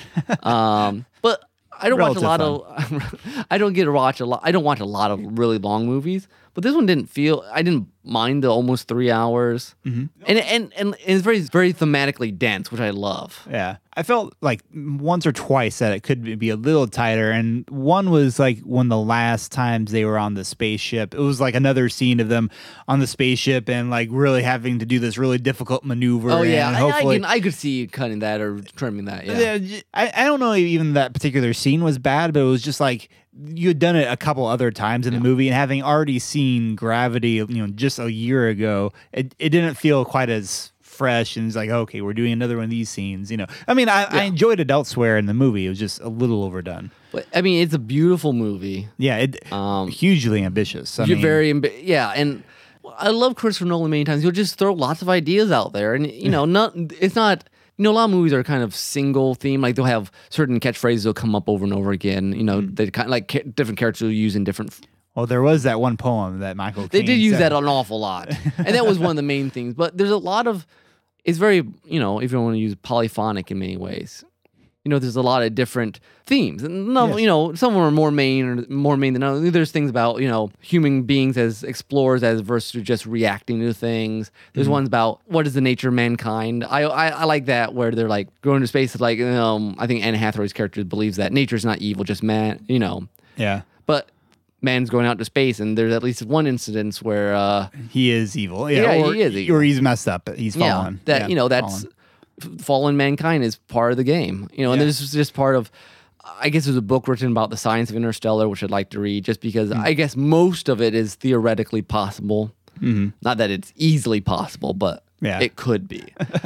um, but I don't Relative watch a lot fun. of. I don't get to watch a lot. I don't watch a lot of really long movies, but this one didn't feel. I didn't mind the almost three hours, mm-hmm. and and and it's very very thematically dense, which I love. Yeah, I felt like once or twice that it could be a little tighter, and one was like when the last times they were on the spaceship, it was like another scene of them on the spaceship and like really having to do this really difficult maneuver. Oh yeah, and I, hopefully, I, can, I could see cutting that or trimming that. Yeah, yeah I, I don't know if even that particular scene was bad, but it was just like you had done it a couple other times in yeah. the movie, and having already seen Gravity, you know, just a year ago, it, it didn't feel quite as fresh. And it's like, okay, we're doing another one of these scenes. You know, I mean, I, yeah. I enjoyed adult swear in the movie. It was just a little overdone. But I mean, it's a beautiful movie. Yeah, it um, hugely ambitious. I you're mean, very ambi- yeah, and I love Christopher Nolan many times. He'll just throw lots of ideas out there, and you know, not it's not. You know, a lot of movies are kind of single theme. Like they'll have certain catchphrases that'll come up over and over again. You know, mm. they kind of like ca- different characters will use in different. F- well, there was that one poem that Michael. They Caine did use said. that an awful lot, and that was one of the main things. But there's a lot of. It's very, you know, if you want to use polyphonic in many ways. You know, there's a lot of different themes. And no, yes. you know, some of them are more main or more main than others. There's things about, you know, human beings as explorers as versus just reacting to things. There's mm-hmm. ones about what is the nature of mankind. I, I I like that where they're like going to space. Like, um, I think Anne Hathaway's character believes that nature's not evil, just man, you know. Yeah. But man's going out to space, and there's at least one instance where uh, he is evil. Yeah, yeah or, he is evil. Or he's messed up. He's fallen. Yeah, that yeah, you know that's. Fallen. Fallen mankind is part of the game, you know, and yeah. this is just part of. I guess there's a book written about the science of Interstellar, which I'd like to read, just because mm. I guess most of it is theoretically possible. Mm-hmm. Not that it's easily possible, but yeah. it could be.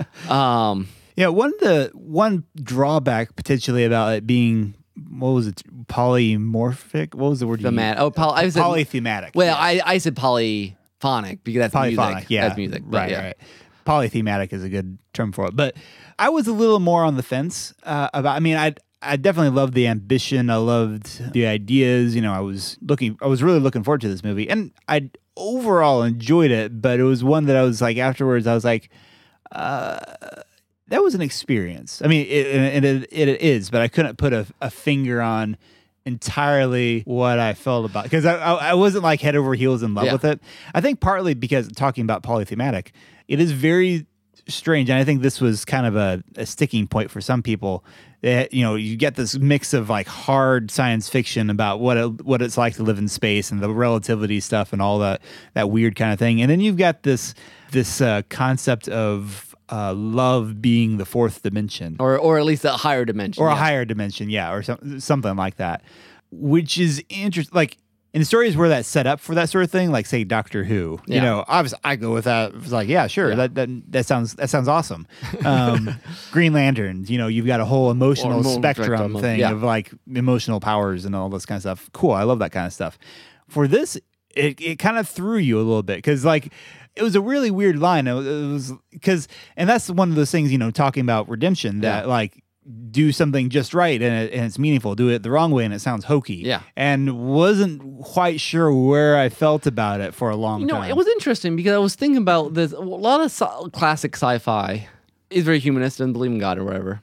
um, yeah, one of the one drawback potentially about it being what was it polymorphic? What was the word? You Themat- oh, poly- I said, polythematic. Well, yes. I, I said polyphonic because that's polyphonic. music. Yeah, that's music. But right, yeah. right. Polythematic is a good term for it, but I was a little more on the fence uh, about. I mean, I I definitely loved the ambition. I loved the ideas. You know, I was looking. I was really looking forward to this movie, and I overall enjoyed it. But it was one that I was like afterwards. I was like, uh, that was an experience. I mean, it, and it, it, it is, but I couldn't put a, a finger on entirely what I felt about, because I, I I wasn't like head over heels in love Yeah. with it. I think partly because talking about polythematic, it is very strange, and I think this was kind of a, a sticking point for some people. That, you know, you get this mix of like hard science fiction about what it, what it's like to live in space and the relativity stuff and all that that weird kind of thing, and then you've got this this uh, concept of uh, love being the fourth dimension, Or or at least a higher dimension. or yeah. a higher dimension, yeah, or some, something like that, which is interesting. Like in stories where that's set up for that sort of thing, like say Doctor Who, you Yeah. know, obviously I go with that. It's like, yeah, sure, Yeah. that, that that sounds that sounds awesome. Um, Green Lanterns, you know, you've got a whole emotional Or mo- spectrum, spectrum of- thing yeah. of like emotional powers and all this kind of stuff. Cool, I love that kind of stuff. For this, it it kind of threw you a little bit because like. It was a really weird line. It was because, and that's one of those things, you know, talking about redemption that Yeah. like do something just right and, it, and it's meaningful. Do it the wrong way and it sounds hokey. Yeah. And wasn't quite sure where I felt about it for a long You know, time. it was interesting because I was thinking about this. A lot of sci- classic sci-fi is very humanist and believe in God or whatever.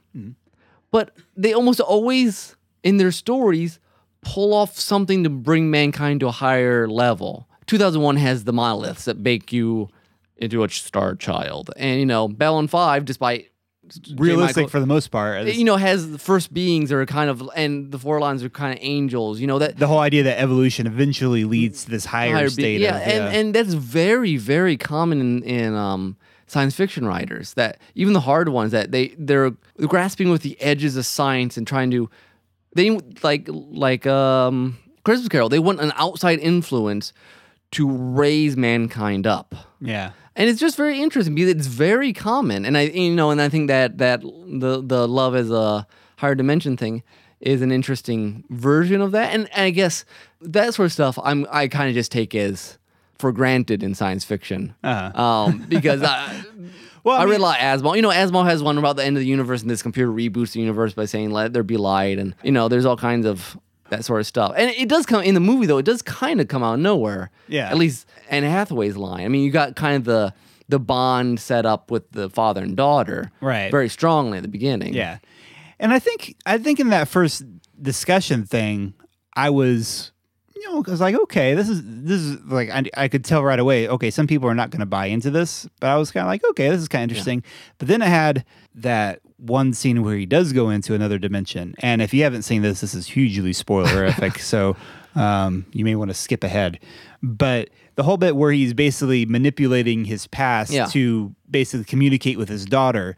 But they almost always, in their stories, pull off something to bring mankind to a higher level. two thousand one has the monoliths that make you into a star child. And, you know, Babylon five, despite... J. realistic Michael- for the most part. It's- you know, has the first beings are kind of, and the four lines are kind of angels, you know, that... the whole idea that evolution eventually leads to this higher, higher state be- yeah, of and, and that's very, very common in, in um, science fiction writers, that even the hard ones, that they, they're grasping with the edges of science and trying to... They, like, like um, Christmas Carol, they want an outside influence to raise mankind up. yeah. And it's just very interesting because it's very common, and I, you know, and I think that that the the love as a higher dimension thing is an interesting version of that. And, and I guess that sort of stuff I'm I kind of just take as for granted in science fiction, Uh-huh. um, because I, Well, I, I read mean- a lot of Asimov. You know, Asimov has one about the end of the universe, and this computer reboots the universe by saying "Let there be light," and you know, there's all kinds of that sort of stuff. And it does come in the movie, though. It does kind of come out of nowhere. Yeah. At least Anne Hathaway's line. I mean, you got kind of the the bond set up with the father and daughter, Right. very strongly at the beginning. Yeah. And I think I think in that first discussion thing, I was, you know, I was like, okay, this is this is like I, I could tell right away. Okay, some people are not going to buy into this, but I was kind of like, okay, this is kind of interesting. But then I had that one scene where he does go into another dimension, and if you haven't seen this, this is hugely spoilerific. so um, you may want to skip ahead. But the whole bit where he's basically manipulating his past Yeah. to basically communicate with his daughter.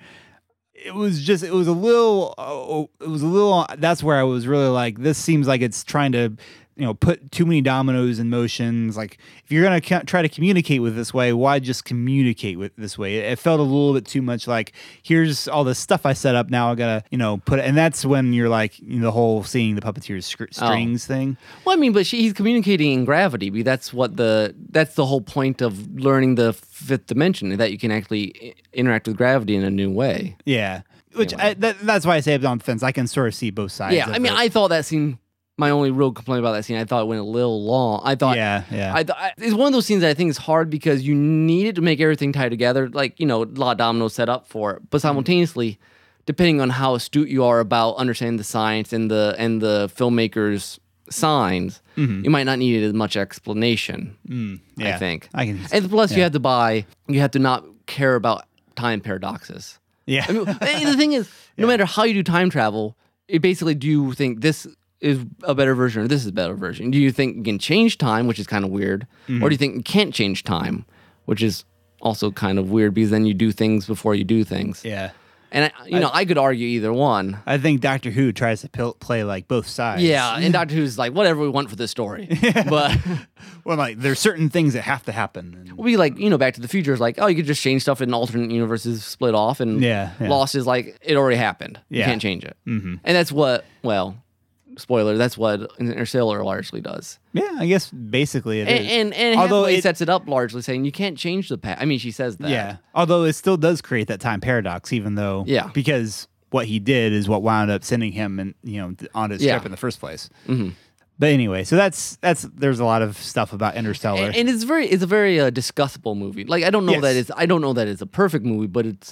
It was just, it was a little, uh, it was a little, that's where I was really like, this seems like it's trying to, you know, put too many dominoes in motions. Like, if you're going to try to communicate with this way, why just communicate with this way? It, it felt a little bit too much like, here's all this stuff I set up. Now I got to, you know, put it. And that's when you're like, you know, the whole seeing the puppeteer's scr- strings thing. Well, I mean, but she, he's communicating in gravity. Because that's what the that's the whole point of learning the fifth dimension, that you can actually i- interact with gravity in a new way. Yeah. Which, I, that, that's why I say I'm on the fence. I can sort of see both sides. Yeah, of I mean, it. I thought that scene. My only real complaint about that scene, I thought it went a little long. I thought, Yeah, yeah. I, th- I it's one of those scenes that I think is hard because you needed to make everything tie together, like you know, a lot of dominoes set up for it. But simultaneously, depending on how astute you are about understanding the science and the and the filmmaker's signs, you might not need as much explanation. Mm-hmm. yeah. I think. I can- and plus, you yeah. have to buy. You have to not care about time paradoxes. Yeah. I mean, and the thing is, no matter how you do time travel, it basically do you think this is a better version or this is a better version? Do you think you can change time, which is kind of weird, or do you think you can't change time, which is also kind of weird because then you do things before you do things? yeah. And I, you know, I could argue either one. I think Doctor Who tries to pil- play like both sides. Yeah, and Doctor Who's like whatever we want for this story, but Well, like there's certain things that have to happen. And- we'll be like, you know, Back to the Future is like, oh, you could just change stuff in alternate universes, split off, and Yeah, yeah. Lost is like it already happened. You Yeah. can't change it, mm-hmm. and that's what. Well, spoiler, that's what Interstellar largely does. yeah, I guess basically it And is. and, and although Hathaway it, sets it up largely saying you can't change the past. I mean, she says that. yeah, although it still does create that time paradox, even though Yeah. because what he did is what wound up sending him and you know on his Yeah. trip in the first place. Mm-hmm. But anyway, so that's that's there's a lot of stuff about Interstellar. And, and it's very it's a very uh, discussable movie. Like I don't know Yes. that it's I don't know that it's a perfect movie, but it's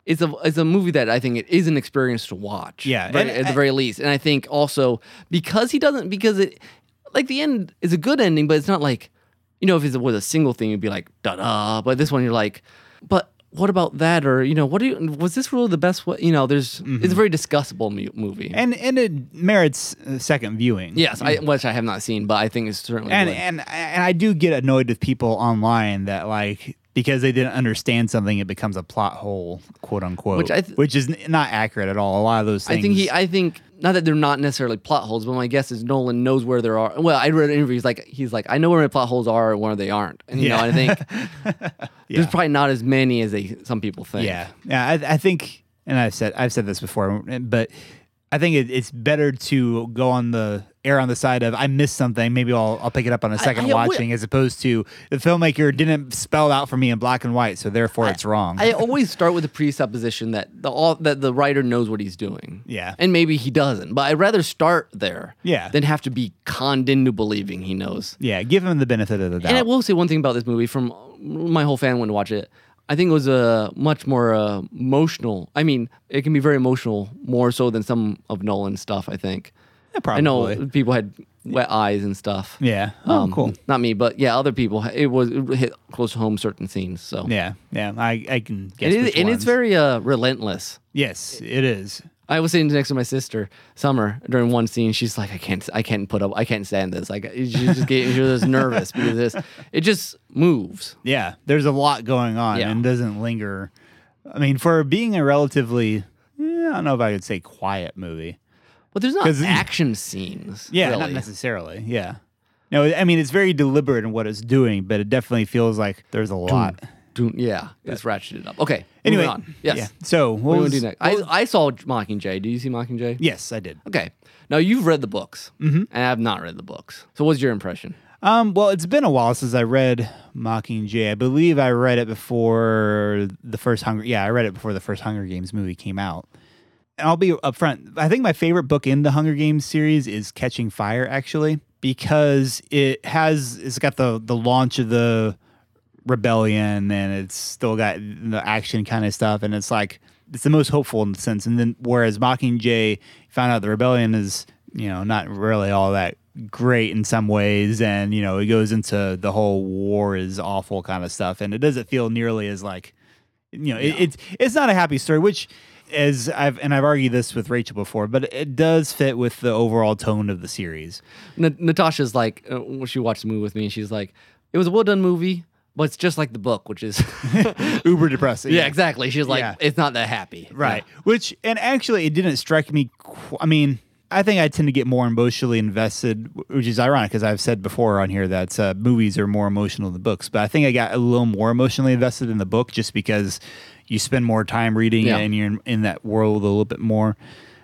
it's a it's a movie that I think it is an experience to watch. Yeah, very, and- at the very least. And I think also because he doesn't because it like the end is a good ending, but it's not like, you know, if it was a single thing, you'd be like da da. But this one, you're like, but. What about that? Or, you know, what do you, was this really the best way? You know, there's, Mm-hmm. it's a very discussable mu- movie. And and it merits a second viewing. yes, I, which I have not seen, but I think it's certainly And would. and and I do get annoyed with people online that like because they didn't understand something, it becomes a plot hole, quote unquote, Which I th- which is n- not accurate at all. A lot of those things. I think he, I think, not that they're not necessarily plot holes, but my guess is Nolan knows where there are. Well, I read an interview, he's like, he's like, I know where my plot holes are and where they aren't. And, you Yeah. know, and I think Yeah. there's probably not as many as they some people think. Yeah, yeah. I, I think, and I've said I've said this before, but I think it, it's better to go on the err on the side of I missed something. Maybe I'll I'll pick it up on a second I- I- watching, as opposed to the filmmaker didn't spell it out for me in black and white, so therefore it's wrong. I always start with the presupposition that the all that the writer knows what he's doing. Yeah. And maybe he doesn't. But I'd rather start there Yeah. than have to be conned into believing he knows. yeah, give him the benefit of the doubt. And I will say one thing about this movie from my whole family went to watch it. I think it was a much more uh, emotional. I mean, it can be very emotional, more so than some of Nolan's stuff, I think. Yeah, I know probably. people had wet eyes and stuff. Yeah. Oh, Um, cool. Not me, but yeah, other people. It was it hit close to home certain scenes. So Yeah, yeah. I I can guess. it is, which and ones. it's very uh, relentless. yes, it is. I was sitting next to my sister, Summer, during one scene. She's like, "I can't, I can't put up, I can't stand this." Like, she just get, she was nervous because this, it just moves. Yeah, there's a lot going on Yeah. and doesn't linger. I mean, for being a relatively, eh, I don't know if I could say quiet movie. But there's not 'Cause- action scenes. Yeah, really. not necessarily. Yeah. No, I mean, it's very deliberate in what it's doing, but it definitely feels like there's a lot. Doom- yeah, it's ratcheted up. Okay, Anyway, moving on. Yes. yeah. So What what do you was, want to do next? what I, was- I saw Mockingjay. Did you see Mockingjay? yes, I did. Okay. Now you've read the books, mm-hmm. and I have not read the books. So what's your impression? Um, well, it's been a while since I read Mockingjay. I believe I read it before the first Hunger. Yeah, I read it before the first Hunger Games movie came out. And I'll be upfront. I think my favorite book in the Hunger Games series is Catching Fire, actually, because it has it's got the the launch of the rebellion, and it's still got the action kind of stuff, and it's like it's the most hopeful in the sense. And then whereas Mockingjay, you found out the rebellion is you know not really all that great in some ways, and you know it goes into the whole war is awful kind of stuff, and it doesn't feel nearly as like you know it, it's it's not a happy story, which as I've and I've argued this with Rachel before, but it does fit with the overall tone of the series. N- Natasha's like, uh, when she watched the movie with me, and she's like, it was a well done movie, but it's just like the book, which is Uber depressing. yeah, exactly. She's like, Yeah. it's not that happy, Right. Which, and actually, it didn't strike me. Qu- I mean, I think I tend to get more emotionally invested, which is ironic because I've said before on here that uh, movies are more emotional than books. But I think I got a little more emotionally invested in the book just because you spend more time reading Yeah. it and you're in, in that world a little bit more.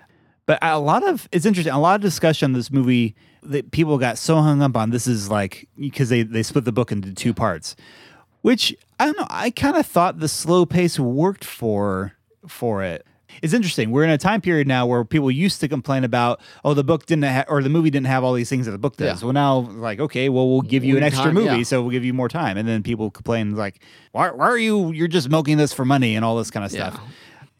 But a lot of, it's interesting, a lot of discussion on this movie that people got so hung up on. This is like, because they, they split the book into two parts, which I don't know. I kind of thought the slow pace worked for for it. It's interesting. We're in a time period now where people used to complain about, oh, the book didn't ha- or the movie didn't have all these things that the book does. Yeah. Well, now like, okay, well, we'll give you We an need extra time, movie, yeah. so we'll give you more time. And then people complain like, why, why are you? You're just milking this for money and all this kind of Yeah. stuff.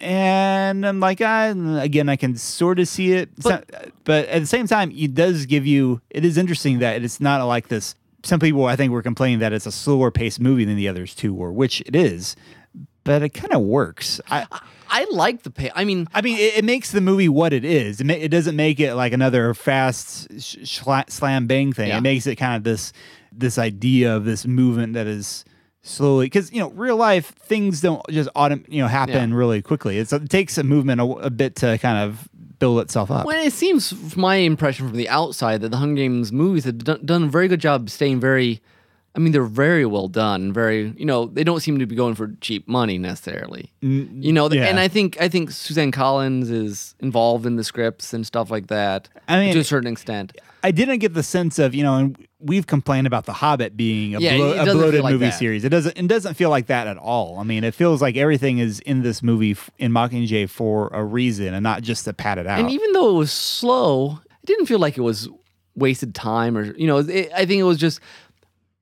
And I'm like, I, again, I can sort of see it, But- but, but at the same time, it does give you. It is interesting that it's not like this. Some people, I think, were complaining that it's a slower paced movie than the others two were, which it is. But it kind of works. I, I like the pay. I mean, I mean, it, it makes the movie what it is. It, ma- it doesn't make it like another fast sh- shla- slam bang thing. Yeah. It makes it kind of this this idea of this movement that is slowly, because you know, real life things don't just autom- you know happen Yeah. really quickly. It's, it takes a movement a, a bit to kind of build itself up. when it seems, from my impression from the outside, that the Hunger Games movies have done, done a very good job staying very. I mean, they're very well done. Very, you know, they don't seem to be going for cheap money necessarily. You know, yeah. and I think I think Suzanne Collins is involved in the scripts and stuff like that. I mean, to a certain extent. I didn't get the sense of, you know, and we've complained about The Hobbit being a, Yeah, blo- it a doesn't bloated feel like movie that. series. It doesn't it doesn't feel like that at all. I mean, it feels like everything is in this movie f- in Mockingjay for a reason and not just to pad it out. And even though it was slow, it didn't feel like it was wasted time or you know. It, I think it was just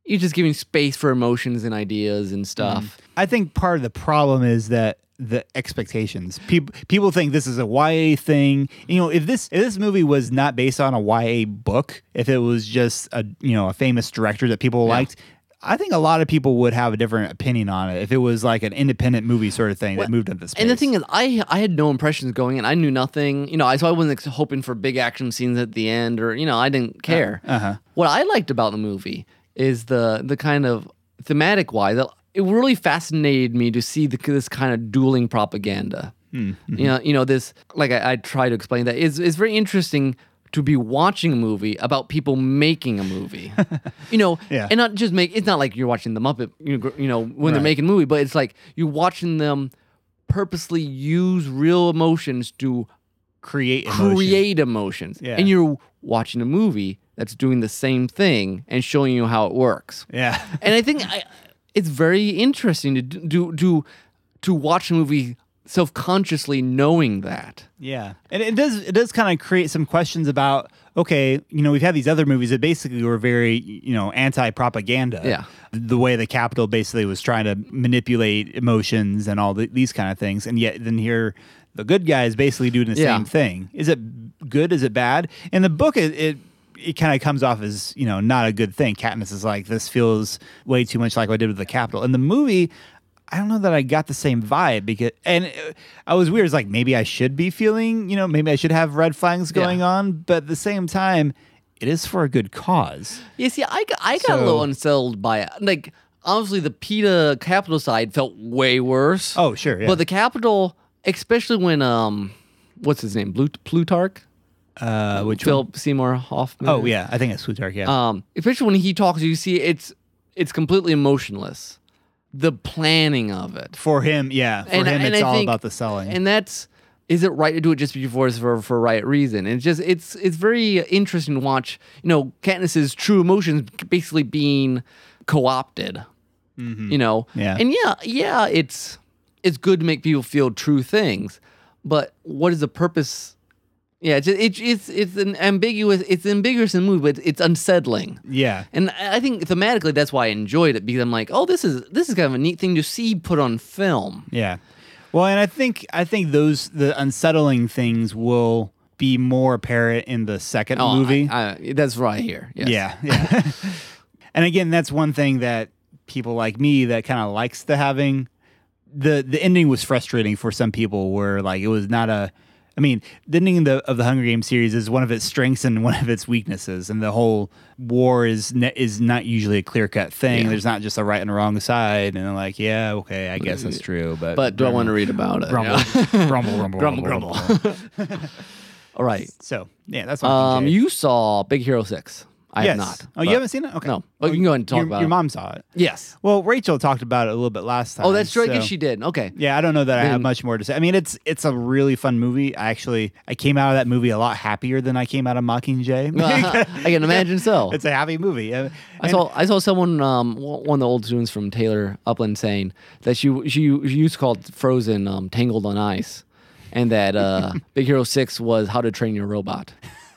you're just giving space for emotions and ideas and stuff. I think part of the problem is that the expectations. People people think this is a Y A thing. You know, if this if this movie was not based on a Y A book, if it was just a you know a famous director that people Yeah. liked, I think a lot of people would have a different opinion on it. If it was like an independent movie sort of thing Well, that moved into space. And the thing is, I I had no impressions going in. I knew nothing. You know, I so I wasn't ex- hoping for big action scenes at the end, or you know, I didn't care. uh-huh. What I liked about the movie is the the kind of thematic wise. It really fascinated me to see the, this kind of dueling propaganda. Mm-hmm. You know, you know this. Like I, I try to explain that it's it's very interesting to be watching a movie about people making a movie. You know, Yeah. and not just make. It's not like you're watching the Muppet. You know, you know when Right. they're making a movie, but it's like you're watching them purposely use real emotions to Create emotion. create emotions, Yeah. and you're watching a movie that's doing the same thing and showing you how it works. Yeah. And I think I, it's very interesting to do do to watch a movie self-consciously knowing that. Yeah, and it does it does kind of create some questions about, okay, you know, we've had these other movies that basically were very, you know, anti-propaganda. Yeah. The way the Capitol basically was trying to manipulate emotions and all the, these kind of things, and yet then here the good guy is basically doing the Yeah. same thing. Is it good? Is it bad? In the book, it. it it kind of comes off as, you know, not a good thing. Katniss is like, this feels way too much like what I did with the Capitol. In the movie, I don't know that I got the same vibe because, and it, I was weird. It's like, maybe I should be feeling, you know, maybe I should have red flags going Yeah. on, but at the same time, it is for a good cause. Yeah, see, I got, I got a So- little unsettled by it. Like, honestly, the PETA Capital side felt way worse. Oh, sure. Yeah. But the Capitol, especially when, um, what's his name? Blut- Plutarch? uh, which one? Philip Seymour Hoffman? Oh, yeah. I think it's Plutarch. Yeah. Um, especially when he talks, you see it's it's completely emotionless. The planning of it. for him, yeah. For And- him, and it's I all think- about the selling. And that's is it right to do it just before it's for for right reason? And it's just it's it's very interesting to watch. You know, Katniss's true emotions basically being co-opted. You know, Yeah. and yeah, yeah, it's it's good to make people feel true things, but what is the purpose? Yeah, it's it's it's, it's an ambiguous. It's ambiguous in the movie, but it's unsettling. yeah. And I I think thematically that's why I enjoyed it because I'm like, oh, this is this is kind of a neat thing to see put on film. Yeah. Well, and I think I think those the unsettling things will be more apparent in the second Oh, movie. I, I, that's right here. Yes. Yeah, yeah. And again, that's one thing that people like me that kind of likes the having the the ending was frustrating for some people where like it was not a I mean, the ending of the, of the Hunger Games series is one of its strengths and one of its weaknesses, and the whole war is ne- is not usually a clear cut thing. Yeah. There's not just a right and a wrong side, and they're like, yeah, okay, I guess that's true, but But do I want to read about it? grumble, Yeah. grumble, grumble, Grumble, grumble, grumble. grumble. All right. So yeah, that's what Um, you saw Big Hero Six. I yes. have not. Oh, you but- haven't seen it? Okay. No. Oh, you can go ahead and talk your, about your it. mom saw it. Yes. Well, Rachel talked about it a little bit last time. Oh, that's true. I guess so- she did. Okay. Yeah, I don't know that I have Then- much more to say. I mean, it's it's a really fun movie. I actually I came out of that movie a lot happier than I came out of Mockingjay. I can imagine so. It's a happy movie. Uh, I and- saw I saw someone um one of the old students from Taylor Upland saying that she she, she used to call Frozen um, Tangled on Ice, and that uh, Big Hero Six was How to Train Your Robot.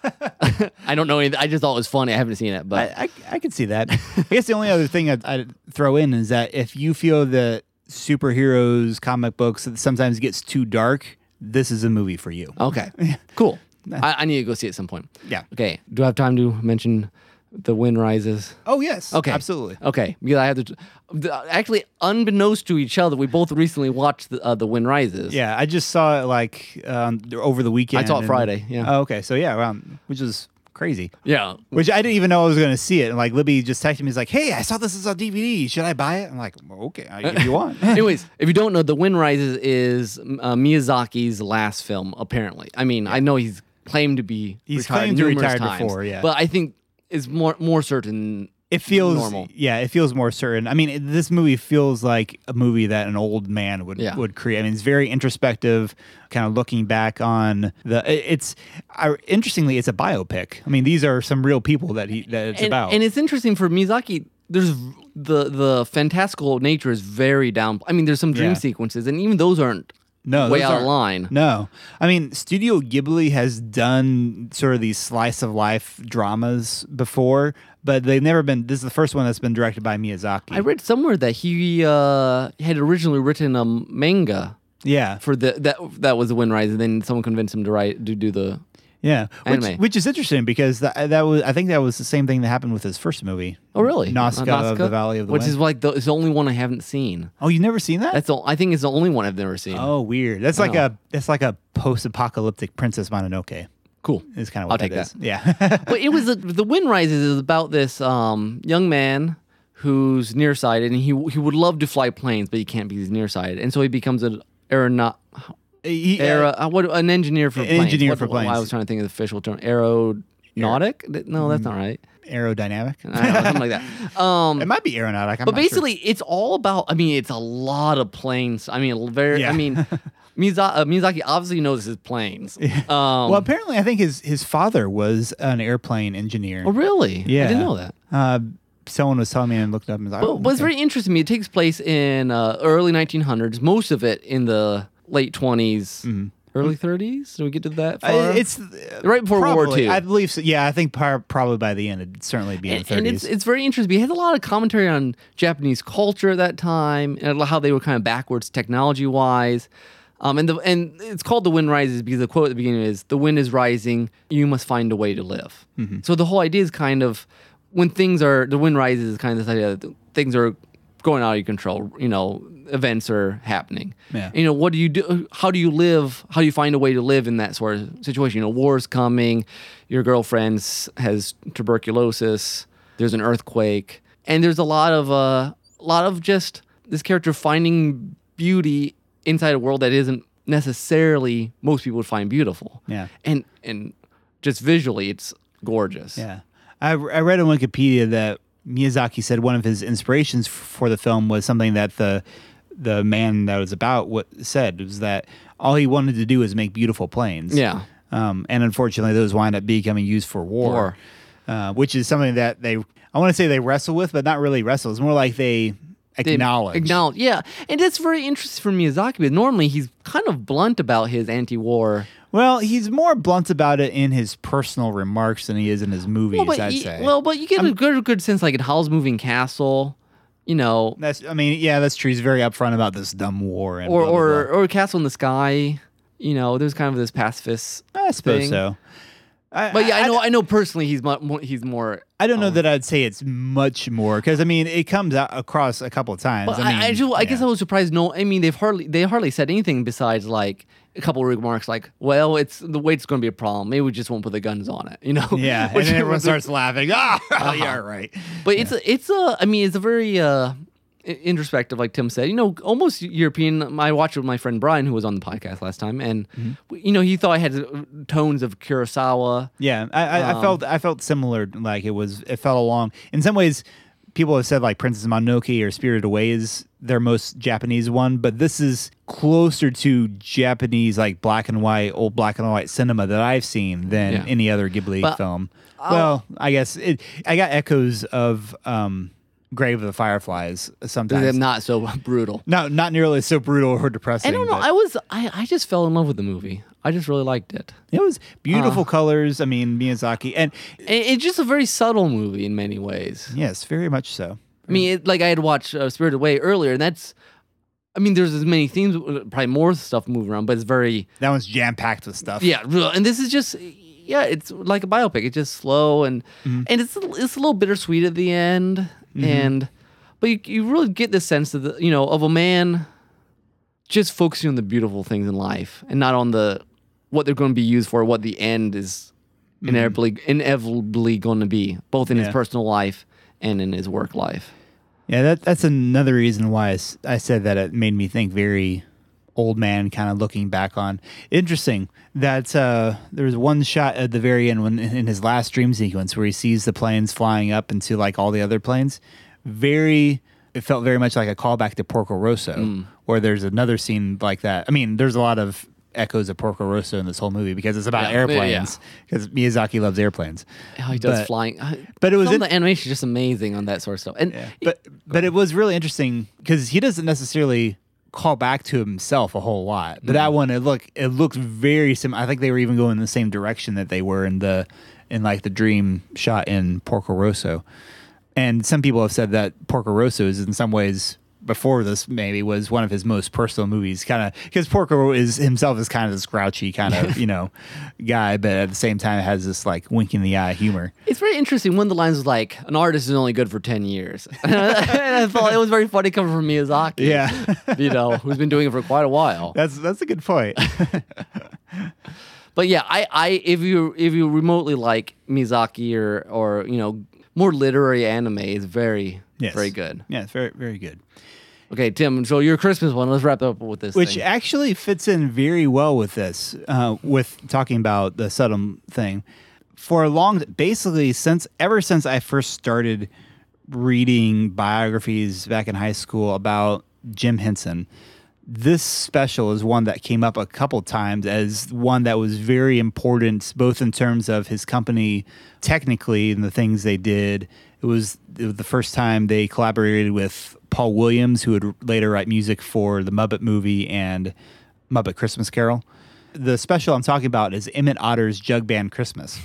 I don't know anything. I just thought it was funny. I haven't seen it, but I, I, I can see that. I guess the only other thing I'd, I'd throw in is that if you feel that superheroes, comic books, sometimes gets too dark, this is a movie for you. okay, cool. I, I need to go see it at some point. Yeah. Okay. Do I have time to mention The Wind Rises? Oh, yes. Okay. Absolutely. Okay, because I have to. the- Actually, unbeknownst to each other, we both recently watched the, uh, the Wind Rises. Yeah, I just saw it like um, over the weekend. I saw it and- Friday, yeah. Oh, okay. So, yeah, around, which is crazy. Yeah. Which I didn't even know I was going to see it. And like Libby just texted me, he's like, hey, I saw this as a D V D. Should I buy it? I'm like, well, okay, if you want. Anyways, if you don't know, The Wind Rises is uh, Miyazaki's last film. Apparently, I mean, I know he's claimed to be He's retired claimed to numerous retired times, before, yeah. But I think it's more more certain. It feels normal. Yeah, it feels more certain. I mean, it, this movie feels like a movie that an old man would Yeah. would create. I mean, it's very introspective, kind of looking back on the. it- It's I, interestingly, it's a biopic. I mean, these are some real people that he that it's and, about. and it's interesting for Miyazaki. There's the the fantastical nature is very down. I mean, there's some dream Yeah. sequences, and even those aren't No, way those out of aren't- line. No. I mean, Studio Ghibli has done sort of these slice of life dramas before, but they've never been. This is the first one that's been directed by Miyazaki. I read somewhere that he uh, had originally written a manga yeah. for the that that was the Wind Rises, and then someone convinced him to write to do the. Yeah, which, Anime. which is interesting because that, that was I think that was the same thing that happened with his first movie. Oh really? Nazca, Uh, of the Valley of the which Wind. is like the it's the only one I haven't seen. Oh, you've never seen that? That's the, I think it's the only one I've never seen. oh, weird. That's I like know. a that's like a post-apocalyptic Princess Mononoke. Cool. Is kind of what I'll that take is. Yeah. But it was the, the Wind Rises is about this um, young man who's nearsighted, and he he would love to fly planes, but he can't because he's nearsighted, and so he becomes an aeronaut. He- Aero, uh, what an engineer for An planes. engineer What- for what- I planes. was trying to think of the official term. Aeronautic? No, that's not right. aerodynamic. I don't know, something like that. Um, It might be aeronautic. I'm but not basically, it's all about. I mean, it's a lot of planes. I mean, very. Yeah. I mean, Miza- uh, Miyazaki obviously knows his planes. Um, sure. Well, apparently, I think his his father was an airplane engineer. oh, really? Yeah, I didn't know that. Uh, someone was telling me and looked up and was like, But oh, what's okay. very interesting to me, it takes place in uh, early nineteen hundreds. Most of it in the late twenties, early thirties. Did we get to that far? Uh, it's uh, Right before World War probably, Two. I believe so. Yeah, I think par- probably by the end it'd certainly be in the and, and thirties. it's it's very interesting. He has a lot of commentary on Japanese culture at that time and how they were kind of backwards technology wise. Um, and the and it's called The Wind Rises because the quote at the beginning is "The wind is rising, you must find a way to live." Mm-hmm. So the whole idea is kind of when things are the wind rises is kind of this idea that things are going out of your control. You know, events are happening. Yeah. You know, what do you do? How do you live? How do you find a way to live in that sort of situation? You know, war's coming. Your girlfriend s- has tuberculosis. There's an earthquake, and there's a lot of uh, a lot of just this character finding beauty inside a world that isn't necessarily most people would find beautiful. Yeah. and and just visually, it's gorgeous. Yeah. I, I read on Wikipedia that Miyazaki said one of his inspirations f- for the film was something that the the man that was about what said was that all he wanted to do was make beautiful planes. Yeah. Um, and unfortunately, those wind up becoming used for war, War. Uh, which is something that they I want to say they wrestle with, but not really wrestle. It's more like they They acknowledge. Acknowledge, yeah. And that's very interesting for Miyazaki, but normally he's kind of blunt about his anti-war. Well, he's more blunt about it in his personal remarks than he is in his movies, Well, but I'd you, say. well, but you get a good, good sense, like in Howl's Moving Castle, you know, That's, I mean, yeah, that's true. He's very upfront about this dumb war. And or blah, blah, or blah. or Castle in the Sky. You know, there's kind of this pacifist. I suppose thing. so. I, But yeah, I, I, know, I know personally, he's mu- more, he's more. I don't know that I'd say it's much more because I mean it comes out across a couple of times. But I mean, I, I, do, I guess yeah. I was surprised. No, I mean they've hardly they hardly said anything besides like a couple of remarks, like, "Well, it's the weight's going to be a problem. Maybe we just won't put the guns on it." You know? yeah, and Which then everyone was- starts laughing. Ah, yeah, right. But it's a, it's a. I mean, it's a very uh, i- introspective, like Tim said. You know, almost European. I watched it with my friend Brian, who was on the podcast last time, and Mm-hmm. you know, he thought I had uh, tones of Kurosawa. Yeah, I, I, I Um, felt I felt similar. Like it was, it felt along. In some ways, people have said like Princess Mononoke or Spirited Away is their most Japanese one, but this is closer to Japanese like black and white, old black and white cinema that I've seen than Yeah. any other Ghibli But film. I'll- well, I guess it. I got echoes of um, Grave of the Fireflies They're sometimes. not so brutal. No, not nearly so brutal or depressing. I don't know. but I was. I, I just fell in love with the movie. I just really liked it. it was beautiful Uh, colors. I mean, Miyazaki, and And it's just a very subtle movie in many ways. yes, very much so. I mean, it, like I had watched uh, Spirited Away earlier, and that's. I mean, there's as many themes, uh, probably more stuff moving around, but it's very. That one's jam packed with stuff. Yeah, real- and this is just yeah, it's like a biopic. It's just slow and Mm-hmm. and it's a- it's a little bittersweet at the end, and but you, you really get the sense of the you know of a man just focusing on the beautiful things in life and not on the what they're going to be used for, what the end is inevitably inevitably going to be, both in his Yeah. personal life and in his work life. Yeah, that that's another reason why I, s- I said that it made me think very old man kind of looking back on. Interesting that uh, there's one shot at the very end when in his last dream sequence where he sees the planes flying up into like all the other planes. Very, it felt very much like a callback to Porco Rosso, Mm. where there's another scene like that. I mean, there's a lot of echoes of Porco Rosso in this whole movie because it's about Yeah, yeah, airplanes. Because Miyazaki loves airplanes. How he does But- flying, uh, but it was some in- of the animation is just amazing on that sort of stuff. And But but it was really interesting because he doesn't necessarily call back to himself a whole lot. But that one, it look it looks very similar. I think they were even going in the same direction that they were in the in like the dream shot in Porco Rosso. And some people have said that Porco Rosso is in some ways, before this maybe, was one of his most personal movies, kind of because Porco is himself is kind of this grouchy kind of you know guy, but at the same time has this like wink in the eye humor. It's very interesting. One of the lines was like, "An artist is only good for ten years," and I thought it was very funny coming from Miyazaki. Yeah, you know, who's been doing it for quite a while. That's that's a good point. But yeah, I, I if you if you remotely like Miyazaki or or you know more literary anime, is very yes. very good. Yeah, it's very very good. Okay, Tim, so your Christmas one, let's wrap up with this Which thing. actually fits in very well with this, uh, with talking about the Sodom thing. For a long, basically, since ever since I first started reading biographies back in high school about Jim Henson, this special is one that came up a couple times as one that was very important, both in terms of his company technically and the things they did. It was, it was the first time they collaborated with Paul Williams, who would later write music for the Muppet movie and Muppet Christmas Carol. The special I'm talking about is Emmett Otter's Jug Band Christmas.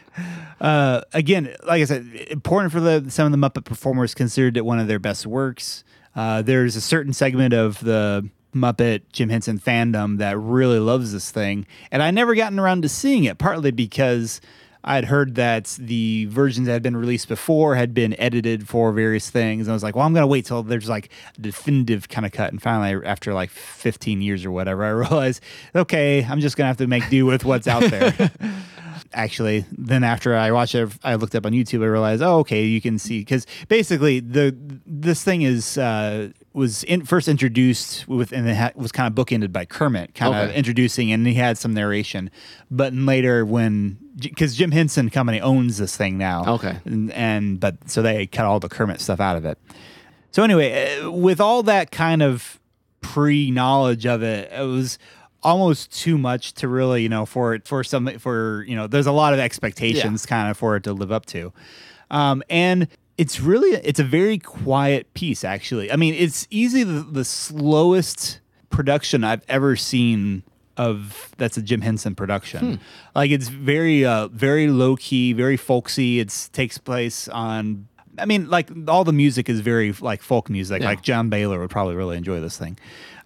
uh, again, like I said, important for the, some of the Muppet performers, considered it one of their best works. Uh, there's a certain segment of the Muppet Jim Henson fandom that really loves this thing, and I never gotten around to seeing it, partly because I'd heard that the versions that had been released before had been edited for various things. And I was like, well, I'm going to wait till there's like a definitive kind of cut. And finally, after like fifteen years or whatever, I realized, okay, I'm just going to have to make do with what's out there. Actually, then after I watched it, I looked up on YouTube, I realized, oh, okay, you can see. Because basically, the this thing is... Uh, was in, first introduced with, and it ha- was kind of bookended by Kermit, kind of okay. introducing, and he had some narration. But later, when because Jim Henson Company owns this thing now, okay, and, and but so they cut all the Kermit stuff out of it. So anyway, uh, with all that kind of pre-knowledge of it, it was almost too much to really, you know, for it for something for you know, there's a lot of expectations yeah. kind of for it to live up to, um, and. It's really, it's a very quiet piece, actually. I mean, it's easily the, the slowest production I've ever seen of, that's a Jim Henson production. Hmm. Like, it's very, uh, very low key, very folksy. It takes place on, I mean, like, all the music is very, like, folk music. Yeah. Like, John Baylor would probably really enjoy this thing.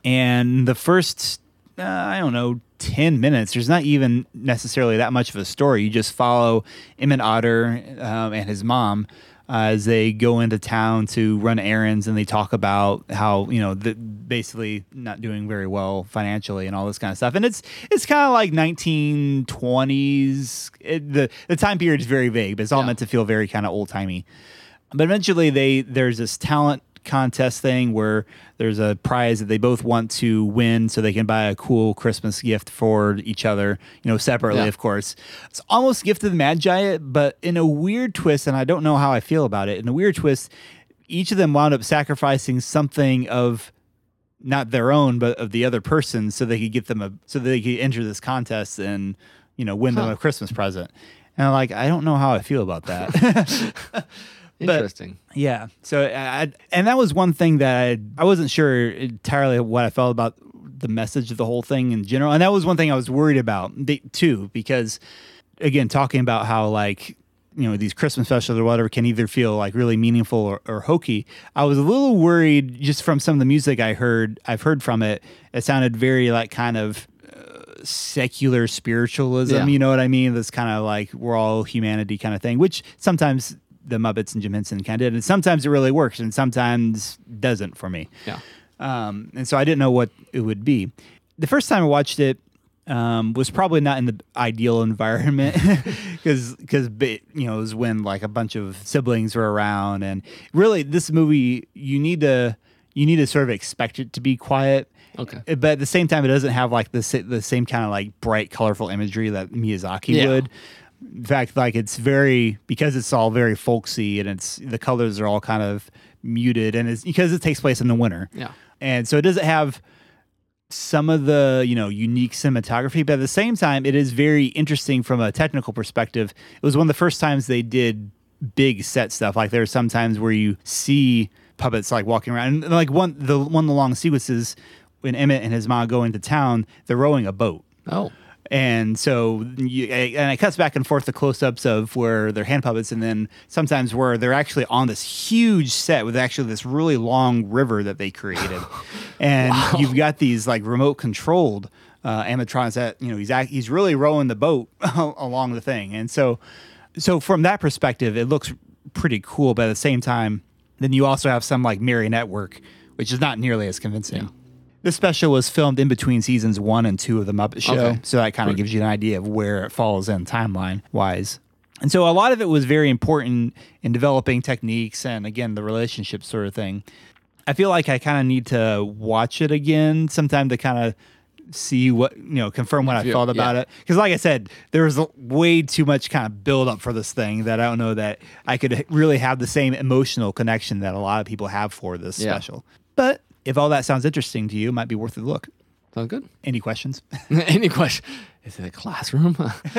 And the first, uh, I don't know, ten minutes, there's not even necessarily that much of a story. You just follow Emmett Otter um, and his mom Uh, as they go into town to run errands, and they talk about how, you know, the, basically not doing very well financially and all this kind of stuff. And it's it's kind of like nineteen twenties. It, the the time period is very vague, but it's all yeah. meant to feel very kind of old timey. But eventually, they there's this talent contest thing where there's a prize that they both want to win so they can buy a cool Christmas gift for each other, you know, separately, yeah. of course. It's almost Gift of the Magi, but in a weird twist, and I don't know how I feel about it, in a weird twist, each of them wound up sacrificing something of not their own, but of the other person, so they could get them a, so they could enter this contest and, you know, win huh. them a Christmas present. And I'm like, I don't know how I feel about that. Interesting. But, yeah. So, I, and that was one thing that I, I wasn't sure entirely what I felt about the message of the whole thing in general. And that was one thing I was worried about too, because again, talking about how like, you know, these Christmas specials or whatever can either feel like really meaningful or, or hokey. I was a little worried just from some of the music I heard, I've heard from it. It sounded very like kind of uh, secular spiritualism, yeah. you know what I mean? This kind of like we're all humanity kind of thing, which sometimes the Muppets and Jim Henson kind of did. And sometimes it really works and sometimes doesn't for me. Yeah. Um, and so I didn't know what it would be. The first time I watched it um, was probably not in the ideal environment because, because you know, it was when like a bunch of siblings were around. And really this movie, you need to, you need to sort of expect it to be quiet. Okay. But at the same time, it doesn't have like the, the same kind of like bright, colorful imagery that Miyazaki yeah. would. In fact, like it's very, because it's all very folksy and it's the colors are all kind of muted, and it's because it takes place in the winter. Yeah. And so it doesn't have some of the, you know, unique cinematography, but at the same time, it is very interesting from a technical perspective. It was one of the first times they did big set stuff. Like there are some times where you see puppets like walking around, and like one the one of the long sequences when Emmett and his mom go into town, they're rowing a boat. Oh. And so, you, and it cuts back and forth the close-ups of where they're hand puppets, and then sometimes where they're actually on this huge set with actually this really long river that they created, and Wow. you've got these like remote-controlled uh, animatronics that you know he's act, he's really rowing the boat along the thing, and so so from that perspective, it looks pretty cool. But at the same time, then you also have some like marionette work, which is not nearly as convincing. Yeah. This special was filmed in between seasons one and two of The Muppet Show, Okay. so that kind of gives you an idea of where it falls in timeline-wise. And so a lot of it was very important in developing techniques and, again, the relationship sort of thing. I feel like I kind of need to watch it again sometime to kind of see what, you know, confirm what I Yeah, thought about yeah. it. Because like I said, there was a- way too much kind of build up for this thing that I don't know that I could really have the same emotional connection that a lot of people have for this Yeah. special. But if all that sounds interesting to you, it might be worth a look. Sounds good. Any questions? Any question? Is it a classroom?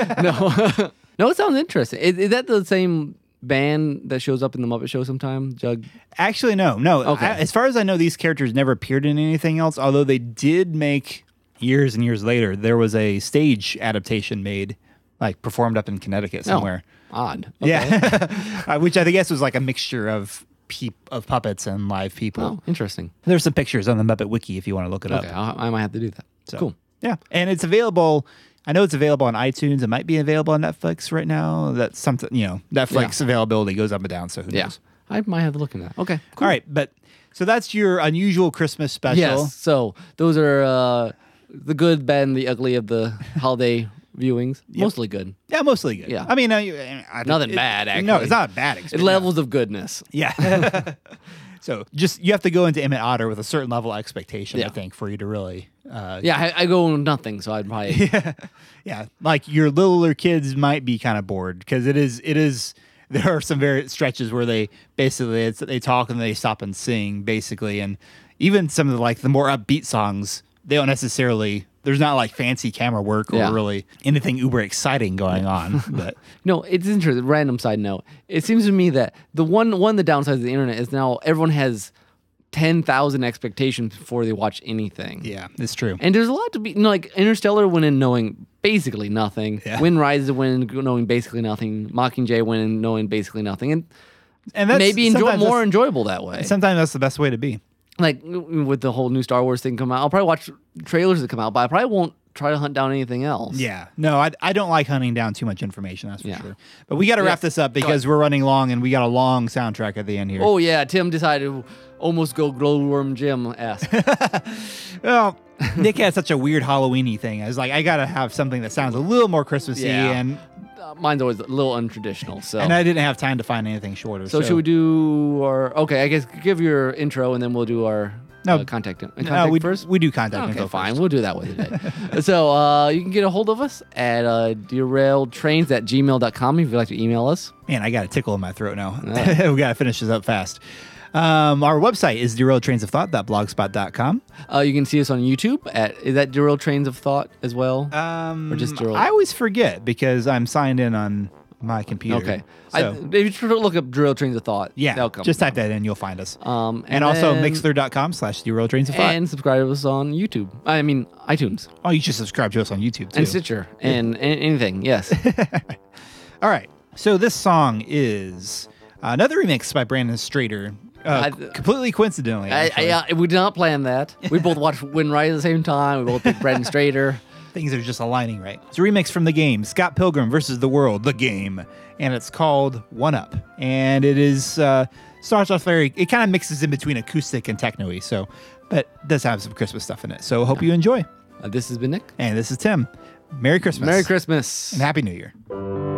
no. No, it sounds interesting. Is, is that the same band that shows up in the Muppet Show sometime? Jug? Actually, no. No. Okay. I- as far as I know, these characters never appeared in anything else, although they did make, years and years later, there was a stage adaptation made, like performed up in Connecticut somewhere. Oh, odd. Okay. Yeah. Uh, Which I guess was like a mixture of peop- of puppets and live people. Oh, interesting. There's some pictures on the Muppet Wiki if you want to look it Okay, up. I, I might have to do that. So, Cool. Yeah. And it's available. I know it's available on iTunes. It might be available on Netflix right now. That's something, you know, Netflix availability goes up and down. So who Yeah. knows? I might have to look into that. Okay. Cool. All right. But so that's your unusual Christmas special. Yes. So those are uh, the good, bad, and the ugly of the holiday viewings. Mostly good. Yeah, mostly good. Yeah. I mean, uh, you- I, Nothing it- bad, No, actually. it's not a bad It experience. levels of goodness. Yeah. So just you have to go into Emmett Otter with a certain level of expectation, I Yeah. think, for you to really. Uh, Yeah, I, I go with nothing, so I'd probably. yeah, like your littler kids might be kind of bored because it is. It is. There are some very stretches where they basically it's, they talk and they stop and sing basically, and even some of the like the more upbeat songs they don't necessarily. There's not like fancy camera work or Yeah. really anything uber exciting going on, but. No, it's interesting. Random side note. It seems to me that the one one of the downsides of the internet is now everyone has ten thousand expectations before they watch anything. Yeah, it's true. And there's a lot to be, you know, like Interstellar went in knowing basically nothing. Yeah. Wind Rises went in knowing basically nothing. Mockingjay went in knowing basically nothing. And And that's maybe enjoy sometimes more that's- enjoyable that way. Sometimes that's the best way to be. Like with the whole new Star Wars thing come out, I'll probably watch trailers that come out, but I probably won't try to hunt down anything else. Yeah. No, I, I don't like hunting down too much information, that's for Yeah. sure. But we got to wrap Yeah. this up Go because we're running long and we got a long soundtrack at the end here. Oh yeah, Tim decided to almost go Glowworm Jim esque. Well, Nick had such a weird Halloween-y thing. I was like, I got to have something that sounds a little more Christmassy, Yeah. and Uh, mine's always a little untraditional. So, and I didn't have time to find anything shorter. so, should we do our? Okay, I guess give your intro and then we'll do our No. uh, contact. uh, contact No, we, first. we do contact Okay, info fine. first. We'll do that with it. So uh, you can get a hold of us at uh, derailedtrains at gmail dot com if you'd like to email us. Man, I got a tickle in my throat now. we got to finish this up fast. Um, our website is derailed trains of thought dot blogspot dot com. Uh, you can see us on YouTube at is that Derailed Trains of Thought as well? Um, Or just Derailed? I always forget because I'm signed in on my computer. Okay. So, I, if you try to look up Derailed Trains of Thought, yeah, that'll come. just type that in. You'll find us. Um, and also then- mixler dot com slash derailed trains of thought. and subscribe to us on YouTube. I mean iTunes Oh, you should subscribe to us on YouTube too. and Stitcher and, and anything. Yes. All right. So this song is another remix by Brandon Strader. Uh, I- completely coincidentally. I, actually. I, uh, we did not plan that. We both watched Wind Rise at the same time. We both picked Brandon Strader. Things are just aligning right. It's a remix from the game Scott Pilgrim versus the World, the game, and it's called One Up. And it is uh, starts off very. It kind of mixes in between acoustic and techno-y. So, but it does have some Christmas stuff in it. So hope you enjoy. Uh, this has been Nick. And this is Tim. Merry Christmas. Merry Christmas. and Happy New Year.